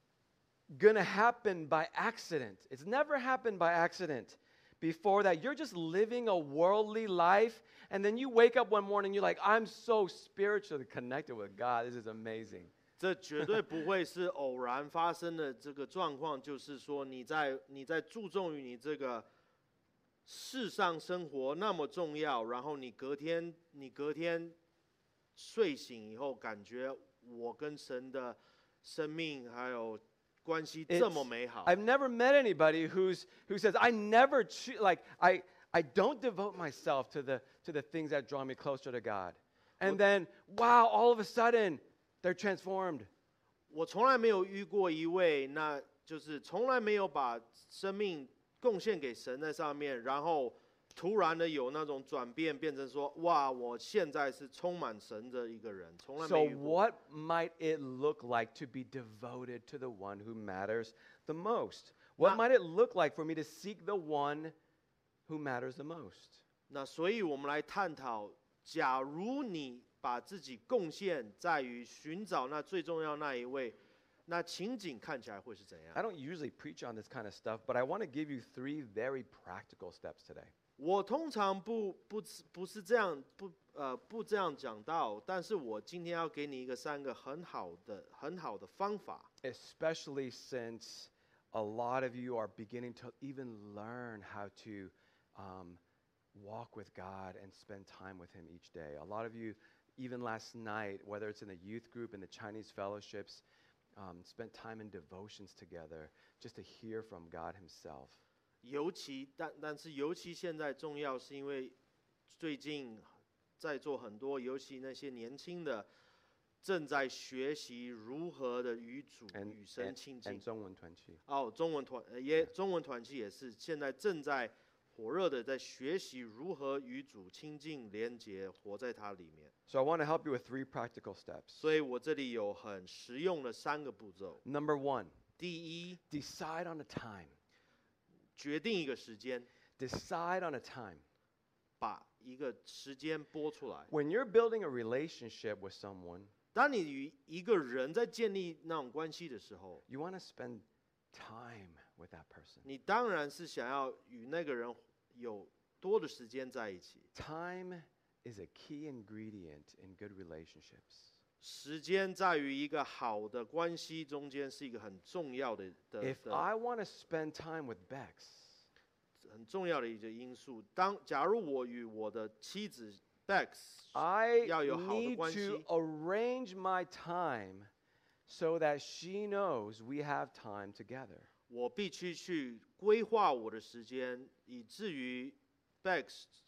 going to happen by accident. It's never happened by accident. Before that, you're just living a worldly life, and then you wake up one morning, you're like, I'm so spiritually connected with God. This is amazing. 这绝对不会是偶然发生的这个状况，就是说你在你在注重于你这个世上生活那么重要，然后你隔天你隔天睡醒以后，感觉我跟神的生命还有关系这么 It's- 美好。 I've never met anybody who's who says, I never choo- like I I don't devote myself to the to the things that draw me closer to God. And then wow, all of a sudden they're transformed. 我从来没有遇过一位，那就是从来没有把生命贡献给神在上面，然后突然的有那种转变，变成说，哇，我现在是充满神的一个人，从来 So 没遇过。 what might it look like to be devoted to the one who matters the most? What Now- might it look like for me to seek the one who matters the most? 那所以我们来探讨，假如你把自己贡献在于寻找那最重要那一位，那情景看起来会是怎样？ I don't usually preach on this kind of stuff, but I want to give you three very practical steps today. 我通常不不不是这样不呃不这样讲到，但是我今天要给你一个三个很好的很好的方法， Especially since a lot of you are beginning to even learn how to um, walk with God and spend time with Him each day. A lot of you, even last night, whether it's in the youth group, in the Chinese fellowships, um, spent time in devotions together just to hear from God Himself. 尤其但但是尤其现在重要，是因为最近在座很多，尤其那些年轻的，正在学习如何的与主 And, 与神 and, 亲近 and。中文团契。 哦，中文团呃也中文团契也是现在正在火热的在学习如何与主亲近连结，活在它里面。 So I want to help you with three practical steps. 所以我这里有很实用的三个步骤。 Number one, 第一， decide on a time. 决定一个时间， Decide on a time. 把一个时间拨出来。 When you're building a relationship with someone, 当你与一个人在建立那种关系的时候， you want to spend time with that person. 你当然是想要与那个人有多的时间在一起。 Time is a key ingredient in good relationships. 时间在于一个好的关系中间是一个很重要的的 If 的 I want to spend time with Bex, 很重要的一个因素。当假如我与我的妻子 Bex I 要有好的 need 关 to 系， arrange my time so that she knows we have time together. 我必须去规划我的时间，以至于 Bex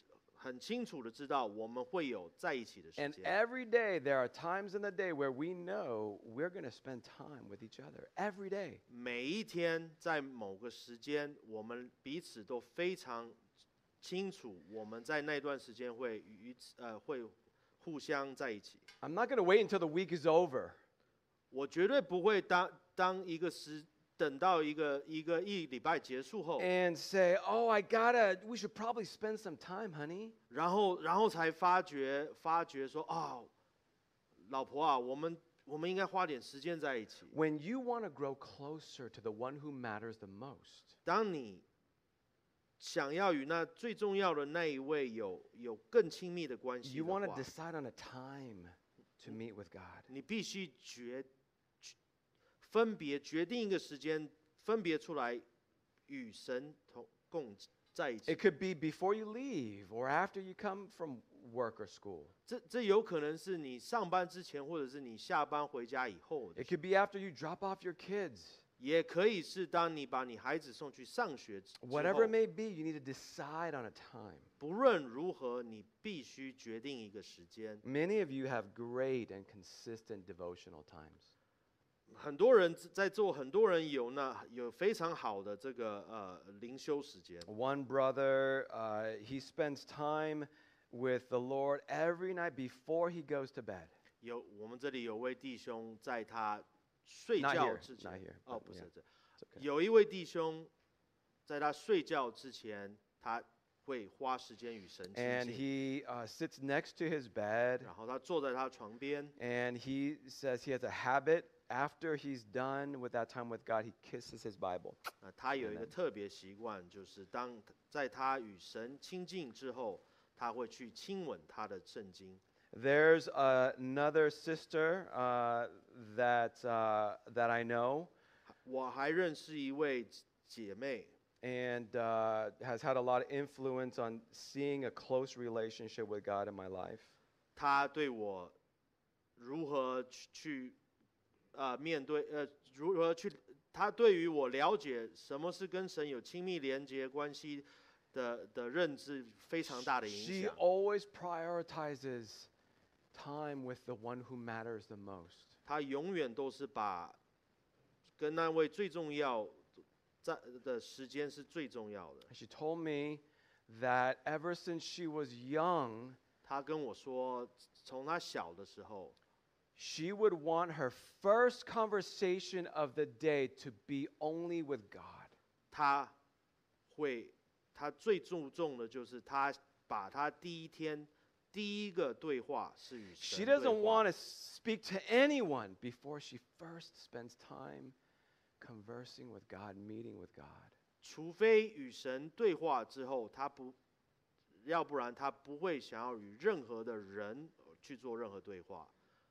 很清楚的知道我们会有在一起的时 And 间。 every day, there are times in the day where we know we're going to spend time with each other. Every day. 每一天在某个时间，我们彼此都非常清楚，我们在那段时间会与此呃会互相在一起。 I'm not going to wait until the week is over. 我绝对不会当当一个时等到一个一个一礼拜结束后， And say, oh, I gotta, we should probably spend some time, honey. 然后然后才发觉发觉说啊，老婆啊，我们我们应该花点时间在一起。 When you want to grow closer to the one who matters the most, 当你想要与那最重要的那一位有有更亲密的关系 you 的 want to 话， decide on a time to meet with God. 你必须决分别决定一个时间，分别出来与神同共在一 It 起。 could be before you leave or after you come from work or school. 这这有可能是你上班之前，或者是你下班回家以后的 It could be after you drop off your kids. 也可以是当你把你孩子送去上学之之 Whatever it 后。 may be, you need to decide on a time. 不论如何，你必须决定一个时间。 Many of you have great and consistent devotional times. 很多人在做，很多人有那有非常好的这个呃灵修时间。 One brother, uh, he spends time with the Lord every night before he goes to bed. 有我们这里有位弟兄，在他睡 Not 觉 here, 之 not 前， here, 哦， but 不是 yeah, 这， it's okay. 有一位弟兄，在他睡觉之前，他会花时间与神亲 And 近， he uh, sits next to his bed, 然后他坐在他床边， and he says he has a habit. After he's done with that time with God, he kisses his Bible. 呃，他有一个 Amen. 特别习惯，就是当在他与神亲近之后，他会去亲吻他的圣经。 There's uh, another sister uh, that, uh, that I know, 我还认识一位姐妹， and uh, has had a lot of influence on seeing a close relationship with God in my life. 她对我如何去去呃面对呃如何去，她对于我了解什么是跟神有亲密连接关系的的认知非常大的影 She 响。 always prioritizes time with the one who matters the most. 她永远都是把跟那位最重要在的时间是最重要的。 She told me that ever since she was young, 她跟我说，从她小的时候， she would want her first conversation of the day to be only with God. 她会，她最注重的就是她把她第一天第一个对话是与 She 神对 doesn't 话 want to speak to anyone before she first spends time conversing with God, meeting with God. 除非与神对话之后，她不，要不然她不会想要与任何的人去做任何对话。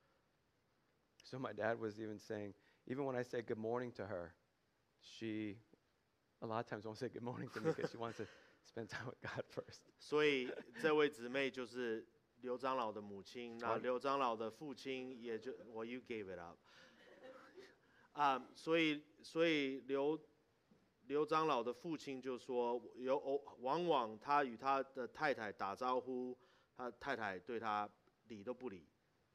So my dad was even saying, even when I say good morning to her, she a lot of times won't say good morning to me because she wants to spend time with God first. 所以这位姊妹就是刘长老的母亲，那哦刘长老的父亲也就我 you gave it up 啊、所以所以刘刘长老的父亲就说，有偶往往他与他的太太打招呼，他太太对他理都不理，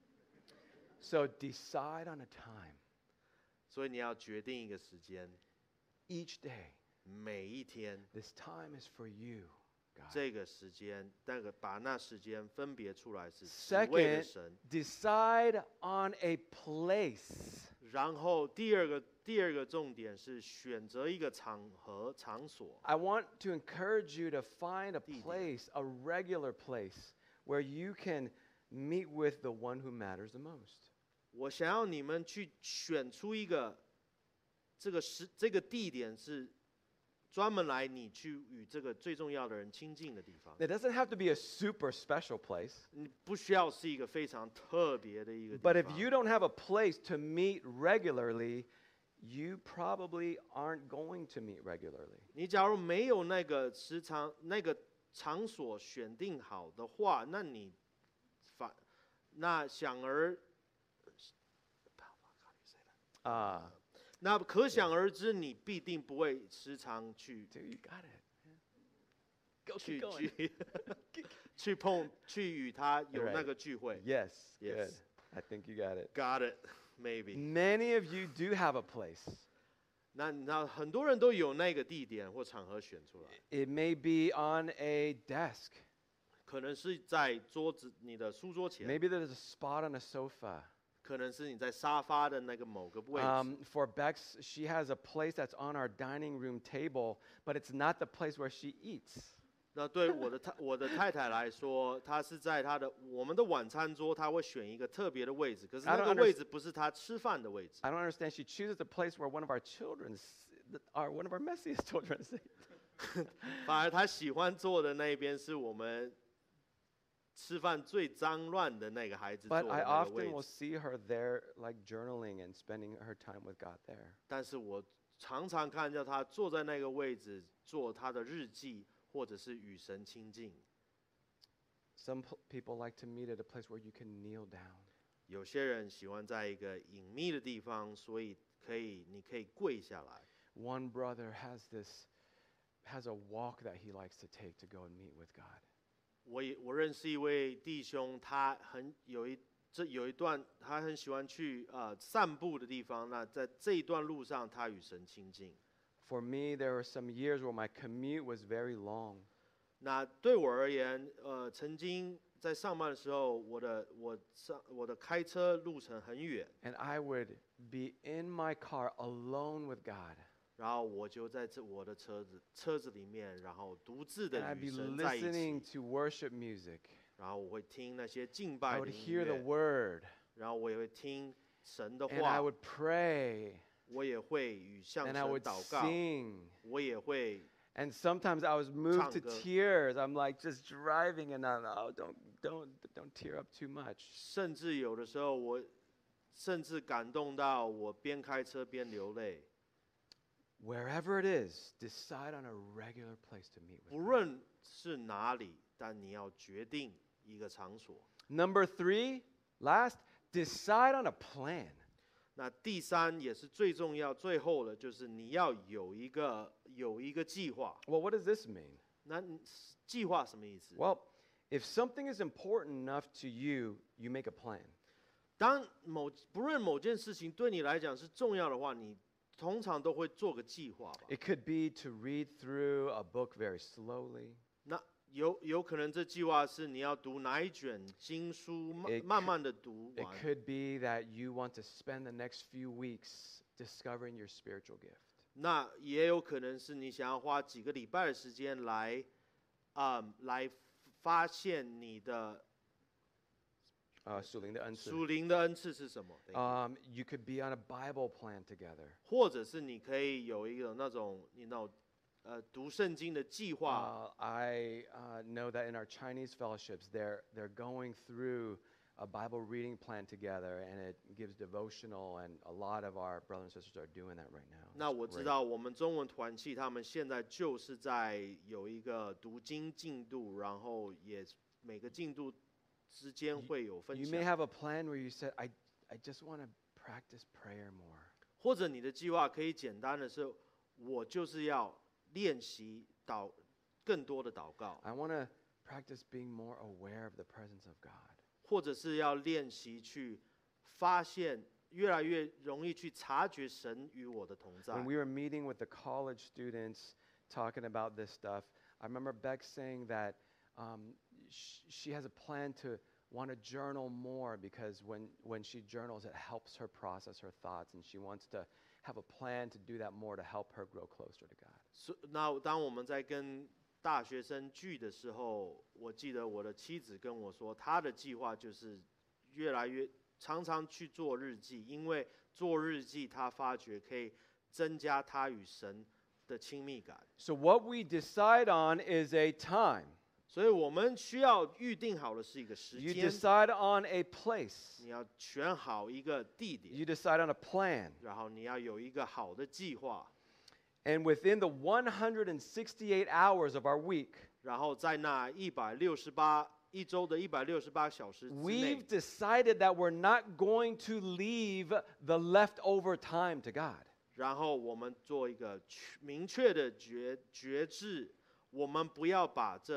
So decide on a time 所以你要决定一个时间， each day. 每一天 This time is for you, God. 这个时间，那个把那时间分别出来是只为了 Second, 神。 decide on a place. 然后第二个第二个重点是选择一个场合场所， I want to encourage you to find a 地点。 place, a regular place, where you can meet with the one who matters the most. 我想要你们去选出一个这个时这个地点是专门来你去与这个最重要的人亲近的地方。 It doesn't have to be a super special place, 你不需要是一个非常特别的一个地 but if 方。 you don't have a place to meet regularly, you probably aren't going to meet regularly. 你假如没有那个时常那个场所选定好的话，那你反那想而 Uh, 那可想而知，你必定不会时常去 dude, you got it. Go 去 keep going. 去去碰去与他有 Right. 那个聚会。 Yes. Yes. Good. I think you got it. Got it, maybe. Many of you do have a place. 那那很多人都有那个地点或场合选出来， It may be on a desk. 可能是在桌子你的书桌前， Maybe there's a spot on a sofa. 可能是你在沙发的那个某个位置。 Um, for Bex, she has a place that's on our dining room table, but it's not the place where she eats. 那对我的太我的太太来说，她是在她的我们的晚餐桌，她会选一个特别的位置，可是 I 那 don't 个位置不是她吃饭的位置。 I don't understand. She chooses a place where one of our children, are one of our messiest children, sit. 反而她喜欢坐的那一边是我们吃饭最脏乱的那个孩子坐 But 的 I 那个位 often will 置。 see her there, like journaling and spending her time with God there. 但是我常常看到她坐在那个位置做她的日记，或者是与神亲近。 Some p- people like to meet at a place where you can kneel down. 有些人喜欢在一个隐秘的地方，所以可以你可以跪下来。 One brother has this, has a walk that he likes to take to go and meet with God. 我也我认识一位弟兄，他很有一这有一段他很喜欢去呃散步的地方。那在这一段路上，他与神亲近。 For me, there were some years where my commute was very long. 那对我而言，呃，曾经在上班的时候，我的我上我的开车路程很远， And I would be in my car alone with God. 然后我就在这我的车子车子里面，然后独自 And 的 I'd 与 be 神在一 listening 起， to worship music. 然后我会听那些敬 I 拜 would 的音 hear the 乐， word. 然后我也会听神的 And I 话， would pray. 我也会与向 And 神 I would 祷告， sing. 我也会 And sometimes I was moved to 唱歌。 tears. I'm like just driving and I'm, oh, don't, don't, don't tear up too much. 甚至有的时候我甚至感动到我边开车边流泪。 Wherever it is, decide on a regular place to meet 不 with God. 论是哪里，但你要决定一个场所。 Number three, last, decide on a plan. 那第三也是最重要、最后的，就是你要有一个有一个计划。 Well, what does this mean? 那你计划什么意思？ Well, if something is important enough to you, you make a plan. 当某不论某件事情对你来讲是重要的话，你通常都会做个计划吧。 It could be to read through a book very slowly. 那有有可能这计划是你要读哪一卷经书，慢 It 慢慢的读 It 完。 could be that you want to spend the next few weeks discovering your spiritual gift. 那也有可能是你想要花几个礼拜的时间来，啊、来发现你的 Uh, 属灵的恩赐。 属灵的恩赐是什么。Thank you Um, you could be on a Bible plan together. 或者是你可以有一个那种你那种呃读圣经的计划。 Uh, I uh, know that in our Chinese fellowships, they're, they're going through a Bible reading plan together, and it gives devotional, and a lot of our brothers and sisters are doing that right now. 那 It's 我知 great. 道我们中文团契他们现在就是在有一个读经进度，然后也每个进度之间会有分 You may 享， have a plan where you said, I, I just want to practice prayer more. 或者你的计划可以简单的是，我就是要练习祷更多的祷告， I want to practice being more aware of the presence of God. 或者是要练习去发现越来越容易去察觉神与我的同在 When。we were meeting with the college students talking about this stuff, I remember Beck saying that um, sh- she has a plan to want to journal more because when, when she journals, it helps her process her thoughts, and she wants to have a plan to do that more to help her grow closer to God. 所那当我们在跟大学生聚的时候，我记得我的妻子跟我说，她的计划就是越来越常常去做日记，因为做日记，她发觉可以增加她与神的亲密感。 So, what we decide on is a time. 所以我们需要预定好的是一个时 You 间， decide on a place. 你要选好一个地点， You decide on a plan. 然后你要有一个好的计划， And within the one hundred sixty-eight hours of our week, 然后在那一百六十八一周的一百六十八小时之内 we've，decided that we're not going to leave the leftover time to God. 然后我们做一个确明确的觉觉知，我们不要把这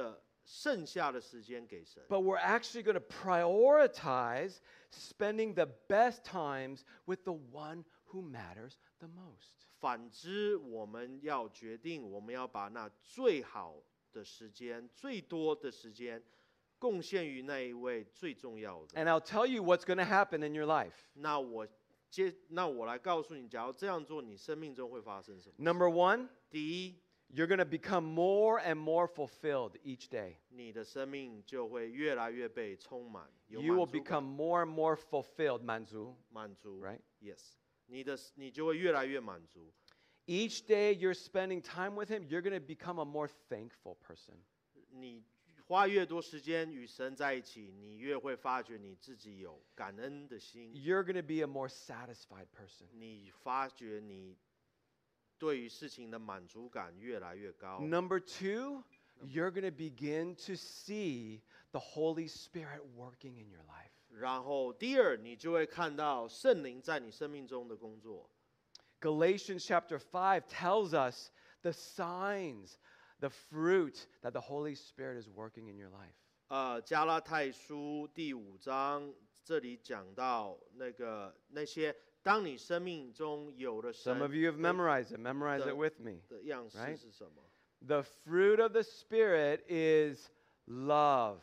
剩下的时间给神。 but we're actually going to prioritize spending the best times with the one who matters the most. 反之，我们要决定，我们要把那最好的时间、最多的时间，贡献于那一位最重要的。 And I'll tell you what's going to happen in your life. 那我接，那我来告诉你，假如这样做，你生命中会发生什么？ Number one, 第一， you're going to become more and more fulfilled each day. 你的生命就会越来越被充满，有 You will 满足感 become more and more fulfilled, manzu, 满足 right? Yes， 你的你就会越来越满足。 Each day you're spending time with him, you're going to become a more thankful person. 你花越多时间与神在一起，你越会发觉你自己有感恩的心， You're going to be a more satisfied person. 你发觉你对于事情的满足感越来越高。 Number two, you're going to begin to see the Holy Spirit working in your life. 然后第二，你就会看到圣灵在你生命中的工作。 Galatians chapter five tells us the signs, the fruit that the Holy Spirit is working in your life. 呃，加拉太书第五章这里讲到那个那些，当你生命中有了神 Some of you have memorized it. Memorize it with me. 的样式 right? 是什么？ The fruit of the Spirit is love,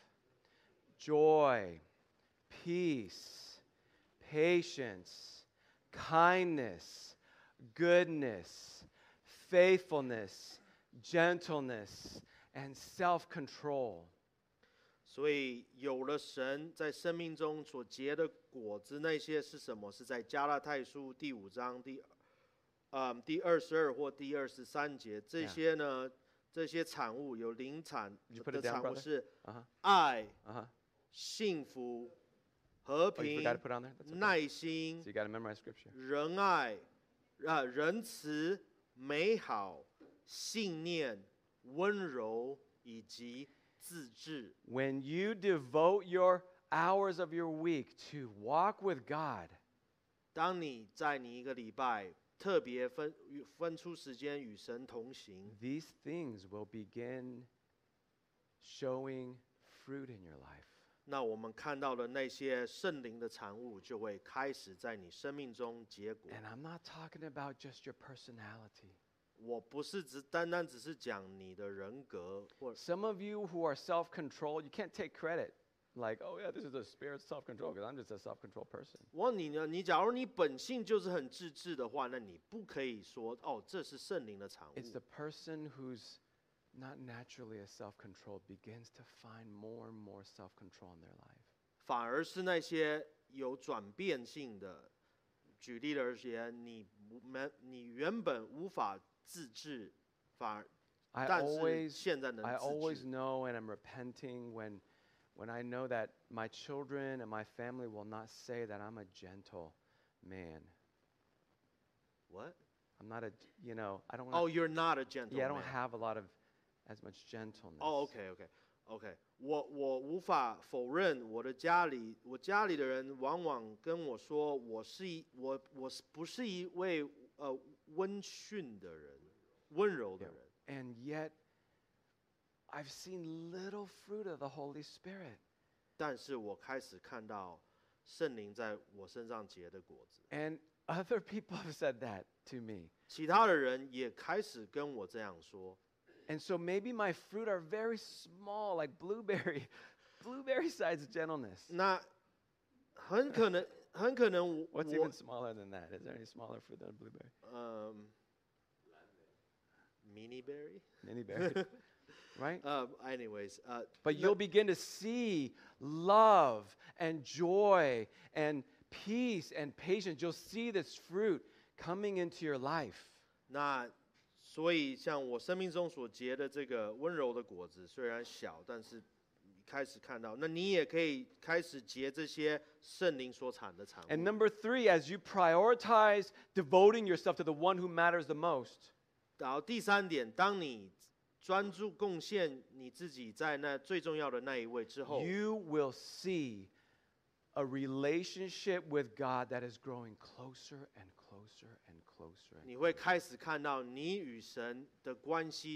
joy, peace, patience, kindness, goodness, faithfulness, gentleness, and self-control. 所以有了神在生命中所结的果子，那些是什么？是在加拉太书第五章第，嗯，第二十二或第二十三节。这些呢，这些产物有灵产 Did you put 的 it down, 产物 brother? 是 Uh-huh. 爱、 Uh-huh. 幸福、和 Oh, you 平 forgot to put it on there? That's okay. 耐心 So、you got to memorize scripture. 仁爱、啊仁慈、美好、信念、温柔以及自制。 When you devote your hours of your week to walk with God, 当你在你一个礼拜特别分分出时间与神同行， these things will begin showing fruit in your life. 那我们看到的那些圣灵的产物就会开始在你生命中结果。 And I'm not talking about just your personality. 我不是只单单只是讲你的人格，或 Some of you who are self-controlled, you can't take credit. Like, oh yeah, this is the spirit self-control because I'm just a self-controlled person. 我你呢？你假如你本性就是很自制的话，那你不可以说哦，这是圣灵的产物。 It's the person who's not naturally as self-controlled begins to find more and more self-control in their life. 反而是那些有转变性的。举例而言，你不没你原本无法自制，反而 I 但是 always, 现在能 I 自 always 制。 know and I'm repenting when, when I know that my children and my family will not say that I'm a gentle man. What? I'm not a, you know, I don't. Oh, you're not a gentleman. Yeah, I don't have a lot of as much gentleness. Oh, OK OK OK，我我无法否认我的家里，我家里的人往往跟我说，我是一我我是不是一位呃温驯的人，温柔的 Yeah. 人。 And yet, I've seen little fruit of the Holy Spirit. 但是我开始看到圣灵在我身上结的果子， And other people have said that to me. 其他的人也开始跟我这样说。 And so maybe my fruit are very small, like blueberry, blueberry sized gentleness. 那很可能很可能我 What's 我 even smaller than that? Is there any smaller fruit than a blueberry? 嗯 mini berry Mini berry, right? 呃 anyways 呃 But 那 you'll begin to see love and joy and peace and patience. You'll see this fruit coming into your life. 那所以像我生命中所结的这个温柔的果子，虽然小，但是你开始看到，那你也可以开始结这些圣灵所产的产物。 And number three, as you prioritize devoting yourself to the one who matters the most, 然后第三点，当你专注贡献你自己在那最重要的那一位之后， you will see a relationship with God that is growing closer and closer and closer. And 你会开始看到你与神的关系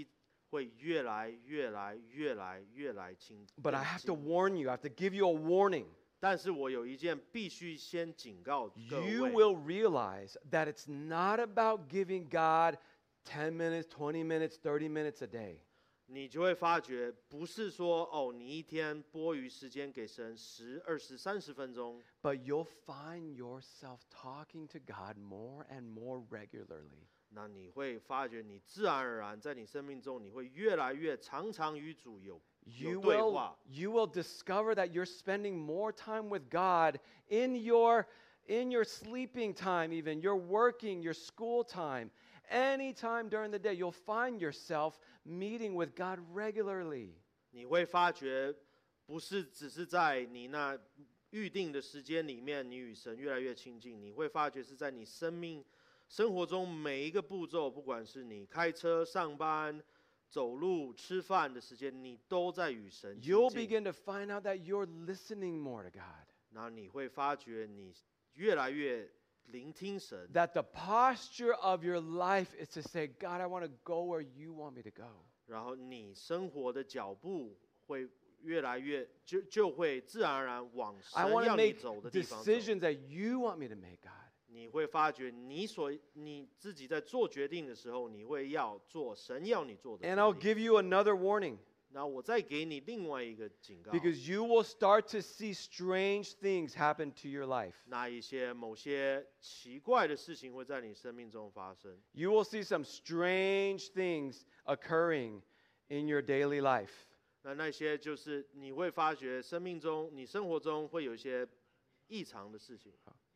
会越来越来越来越来亲。 But I 更 have to 近 warn you, I have to give you a warning. 但是我有一件必须先警告各 You 位， will realize that it's not about giving God ten minutes, twenty minutes, thirty minutes a day. 你就会发觉，不是说哦，你一天拨余时间给神十、二十、三十分钟， But you'll find yourself talking to God more and more regularly. 那你会发觉，你自然而然在你生命中，你会越来越常常与主有 You 有对 will, 话。 you will discover that you're spending more time with God in your, in your sleeping time, even your working, your school time. Anytime during the day, you'll find yourself meeting with God regularly. 你会发觉，不是只是在你那预定的时间里面，你与神越来越亲近，你会发觉是在你生命生活中每一个步骤，不管是你开车、上班、走路、吃饭的时间，你都在与神亲 You'll 近。 begin to find out that you're listening more to God. 然后你会发觉，你越来越聆听神。 That the posture of your life is to say, God, I want to go where you want me to go. 然后你生活的脚步会越来越就就会自然而然往 I 神 want to 要你 make 走的地方走。 decisions that you want me to make, God. 你会发觉你所你自己在做决定的时候，你会要做神要你做的 And I'll 决定。 give you another warning. 然后我再给你另外一个警告， Because you will start to see strange things happen to your life. 那一些某些奇怪的事情会在你生命中发生。 You will see some strange things occurring in your daily life. 那那些就是你会发觉生命中你生活中会有一些异常的事情。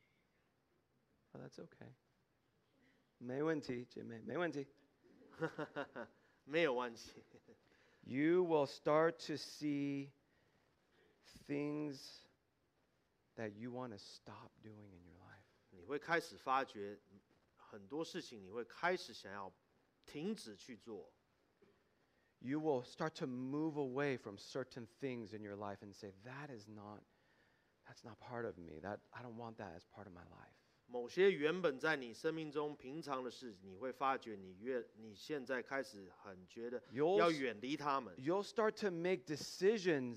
Oh, that's okay. 没问题，姐妹，没问题。 没有关系。 You will start to see things that you want to stop doing in your life. 你会开始发觉很多事情，你会开始想要停止去做。 You will start to move away from certain things in your life and say, that is not, that's not part of me. That, I don't want that as part of my life. 某些原本在你生命中平常的事，你会发觉你越你现在开始很觉得 You'll 要远离他们。 You'll start to make decisions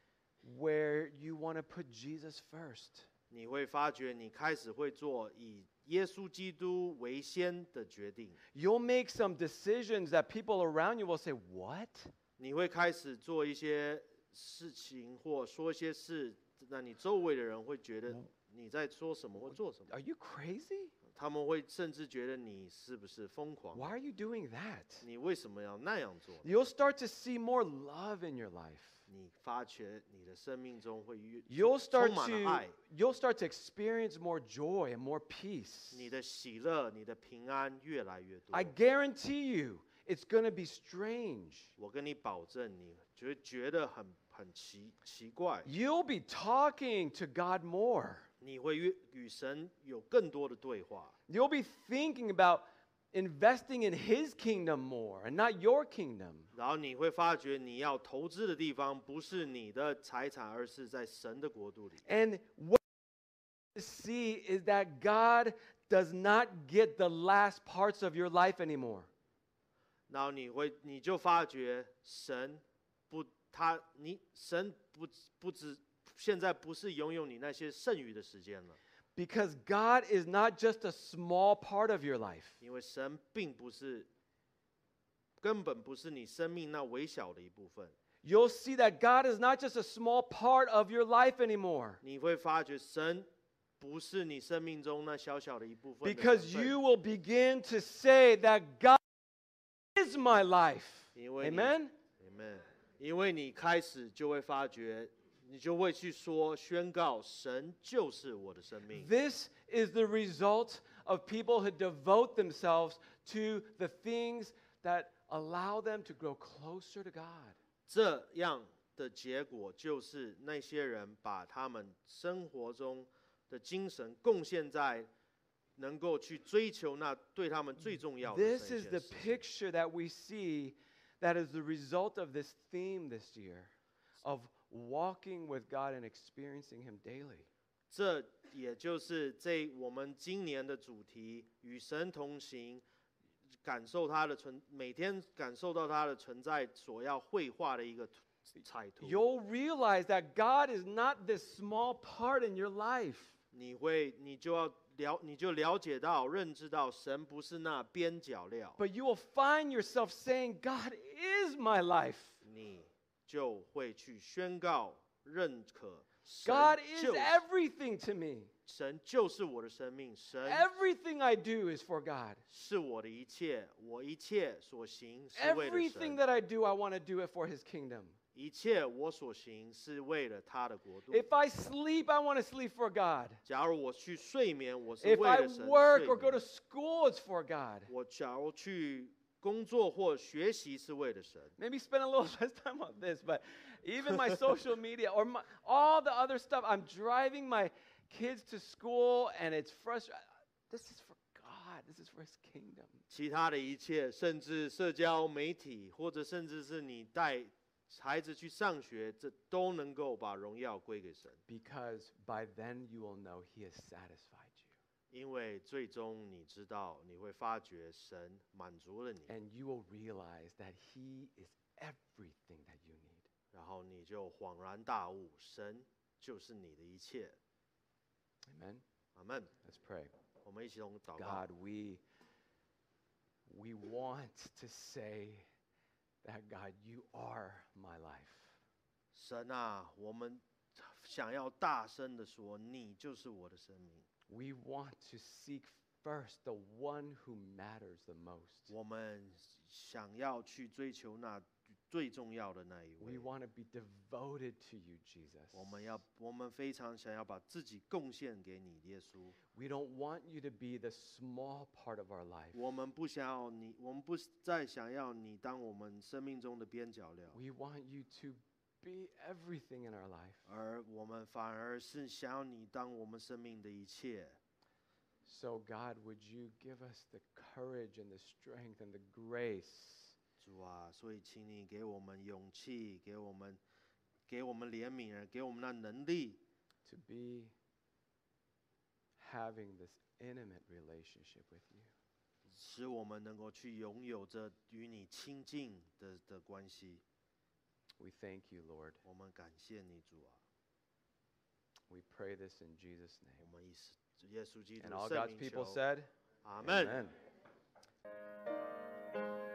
where you want to put Jesus first. 你会发觉你开始会做以耶稣基督为先的决定。 You'll make some decisions that people around you will say, what? 你会开始做一些事情或说一些事，那你周围的人会觉得你在说什么或做什么， Are you crazy? 他们会甚至觉得你是不是疯狂？ Why are you doing that? 你为什么要那样做？ You'll start to see more love in your life. 你发觉你的生命中会越 You'll 充 start 满了 to 爱， you'll start to experience more joy and more peace. 你的喜乐、你的平安越来越多 I。guarantee you, it's going to be strange. 我跟你保证，你觉觉得很很奇奇怪， You'll be talking to God more. 你会与与神有更多的对话， You'll be thinking about investing in His kingdom more and not your kingdom. 然后你会发觉你要投资的地方不是你的财产，而是在神的国度里。 And what you see is that God does not get the last parts of your life anymore. 然后你会你就发觉神不他你神不不只现在不是拥有你那些剩余的时间了， Because God is not just a small part of your life. 因为神并不是根本不是你生命那微小的一部分。 You'll see that God is not just a small part of your life anymore. 你会发觉神不是你生命中那小小的一部分的 Because 成分 you will begin to say that God is my life. 因为你 Amen? Amen。因为你开始就会发觉，你就会去说宣告，神就是我的生命。 This is the result of people who devote themselves to the things that allow them to grow closer to God. 这样的结果就是那些人把他们生活中的精神贡献在能够去追求那对他们最重要的 This 那一 is 件 the 事情。 picture that we see that is the result of this theme this year of walking with God and experiencing Him daily. 这也就是这我们今年的主题“与神同行”， 感受它的存，每天感受到它的存在所要绘画的一个图彩图。 You'll realize that God is not this small part in your life. 你会，你就要了，你就了解到、认知到，神不是那边角料， But you will find yourself saying, God is my life. 你就会去宣告、认可，神 God is 就是 everything to me. 神就是我的生命，神 Everything I do is for God. 是我的一切，我一切所行是为了 Everything 神， that I do, I want to do it for His kingdom. 一切我所行是为了他的国度。 If I sleep, I want to sleep for God. 假如我去睡眠，我是 If 为 I 了神 work 睡 or go to 眠。 school, it's for God. 我假如去工作或学习是为了神。 Maybe spend a little less time on this, but even my social media or my, all the other stuff, I'm driving my kids to school and it's frustrating. This is for God. This is for His kingdom. 其他的一切，甚至社交媒体，或者甚至是你带孩子去上学，这都能够把荣耀归给神。 Because by then you will know He has satisfied you. 因为最终你知道，你会发觉神满足了你， And you will realize that He is everything that you need. 然后你就恍然大悟，神就是你的一切。 Amen. 阿门。 Let's pray. 我们一起同祷告。 God, we we want to say that God, you are my life. 神啊，我们想要大声的说，你就是我的生命。 We want to seek first the one who matters the most. 我们想要去追求那最重要的那一 We 位。 want to be devoted to you, Jesus. 我们要，我们非常想要把自己贡献给你，耶稣。 We don't want you to be the small part of our life. 我们不想要你，我们不再想要你当我们生命中的边角料， We want you to be everything in our life. 而我们反而是想要你当我们生命的一切。 So, God, would you give us the courage and the strength and the grace 主啊，所以请你给我们勇气，给我们，给我们怜悯，给我们那能力， to be having this intimate relationship with you? 使我们能够去拥有着与你亲近的的关系。 We thank you, Lord. 我们感谢你，主啊， We pray this in Jesus' 我 name. 们以耶稣基督 And 的 all 圣 God's 名 people 求， said, 阿门。 Amen.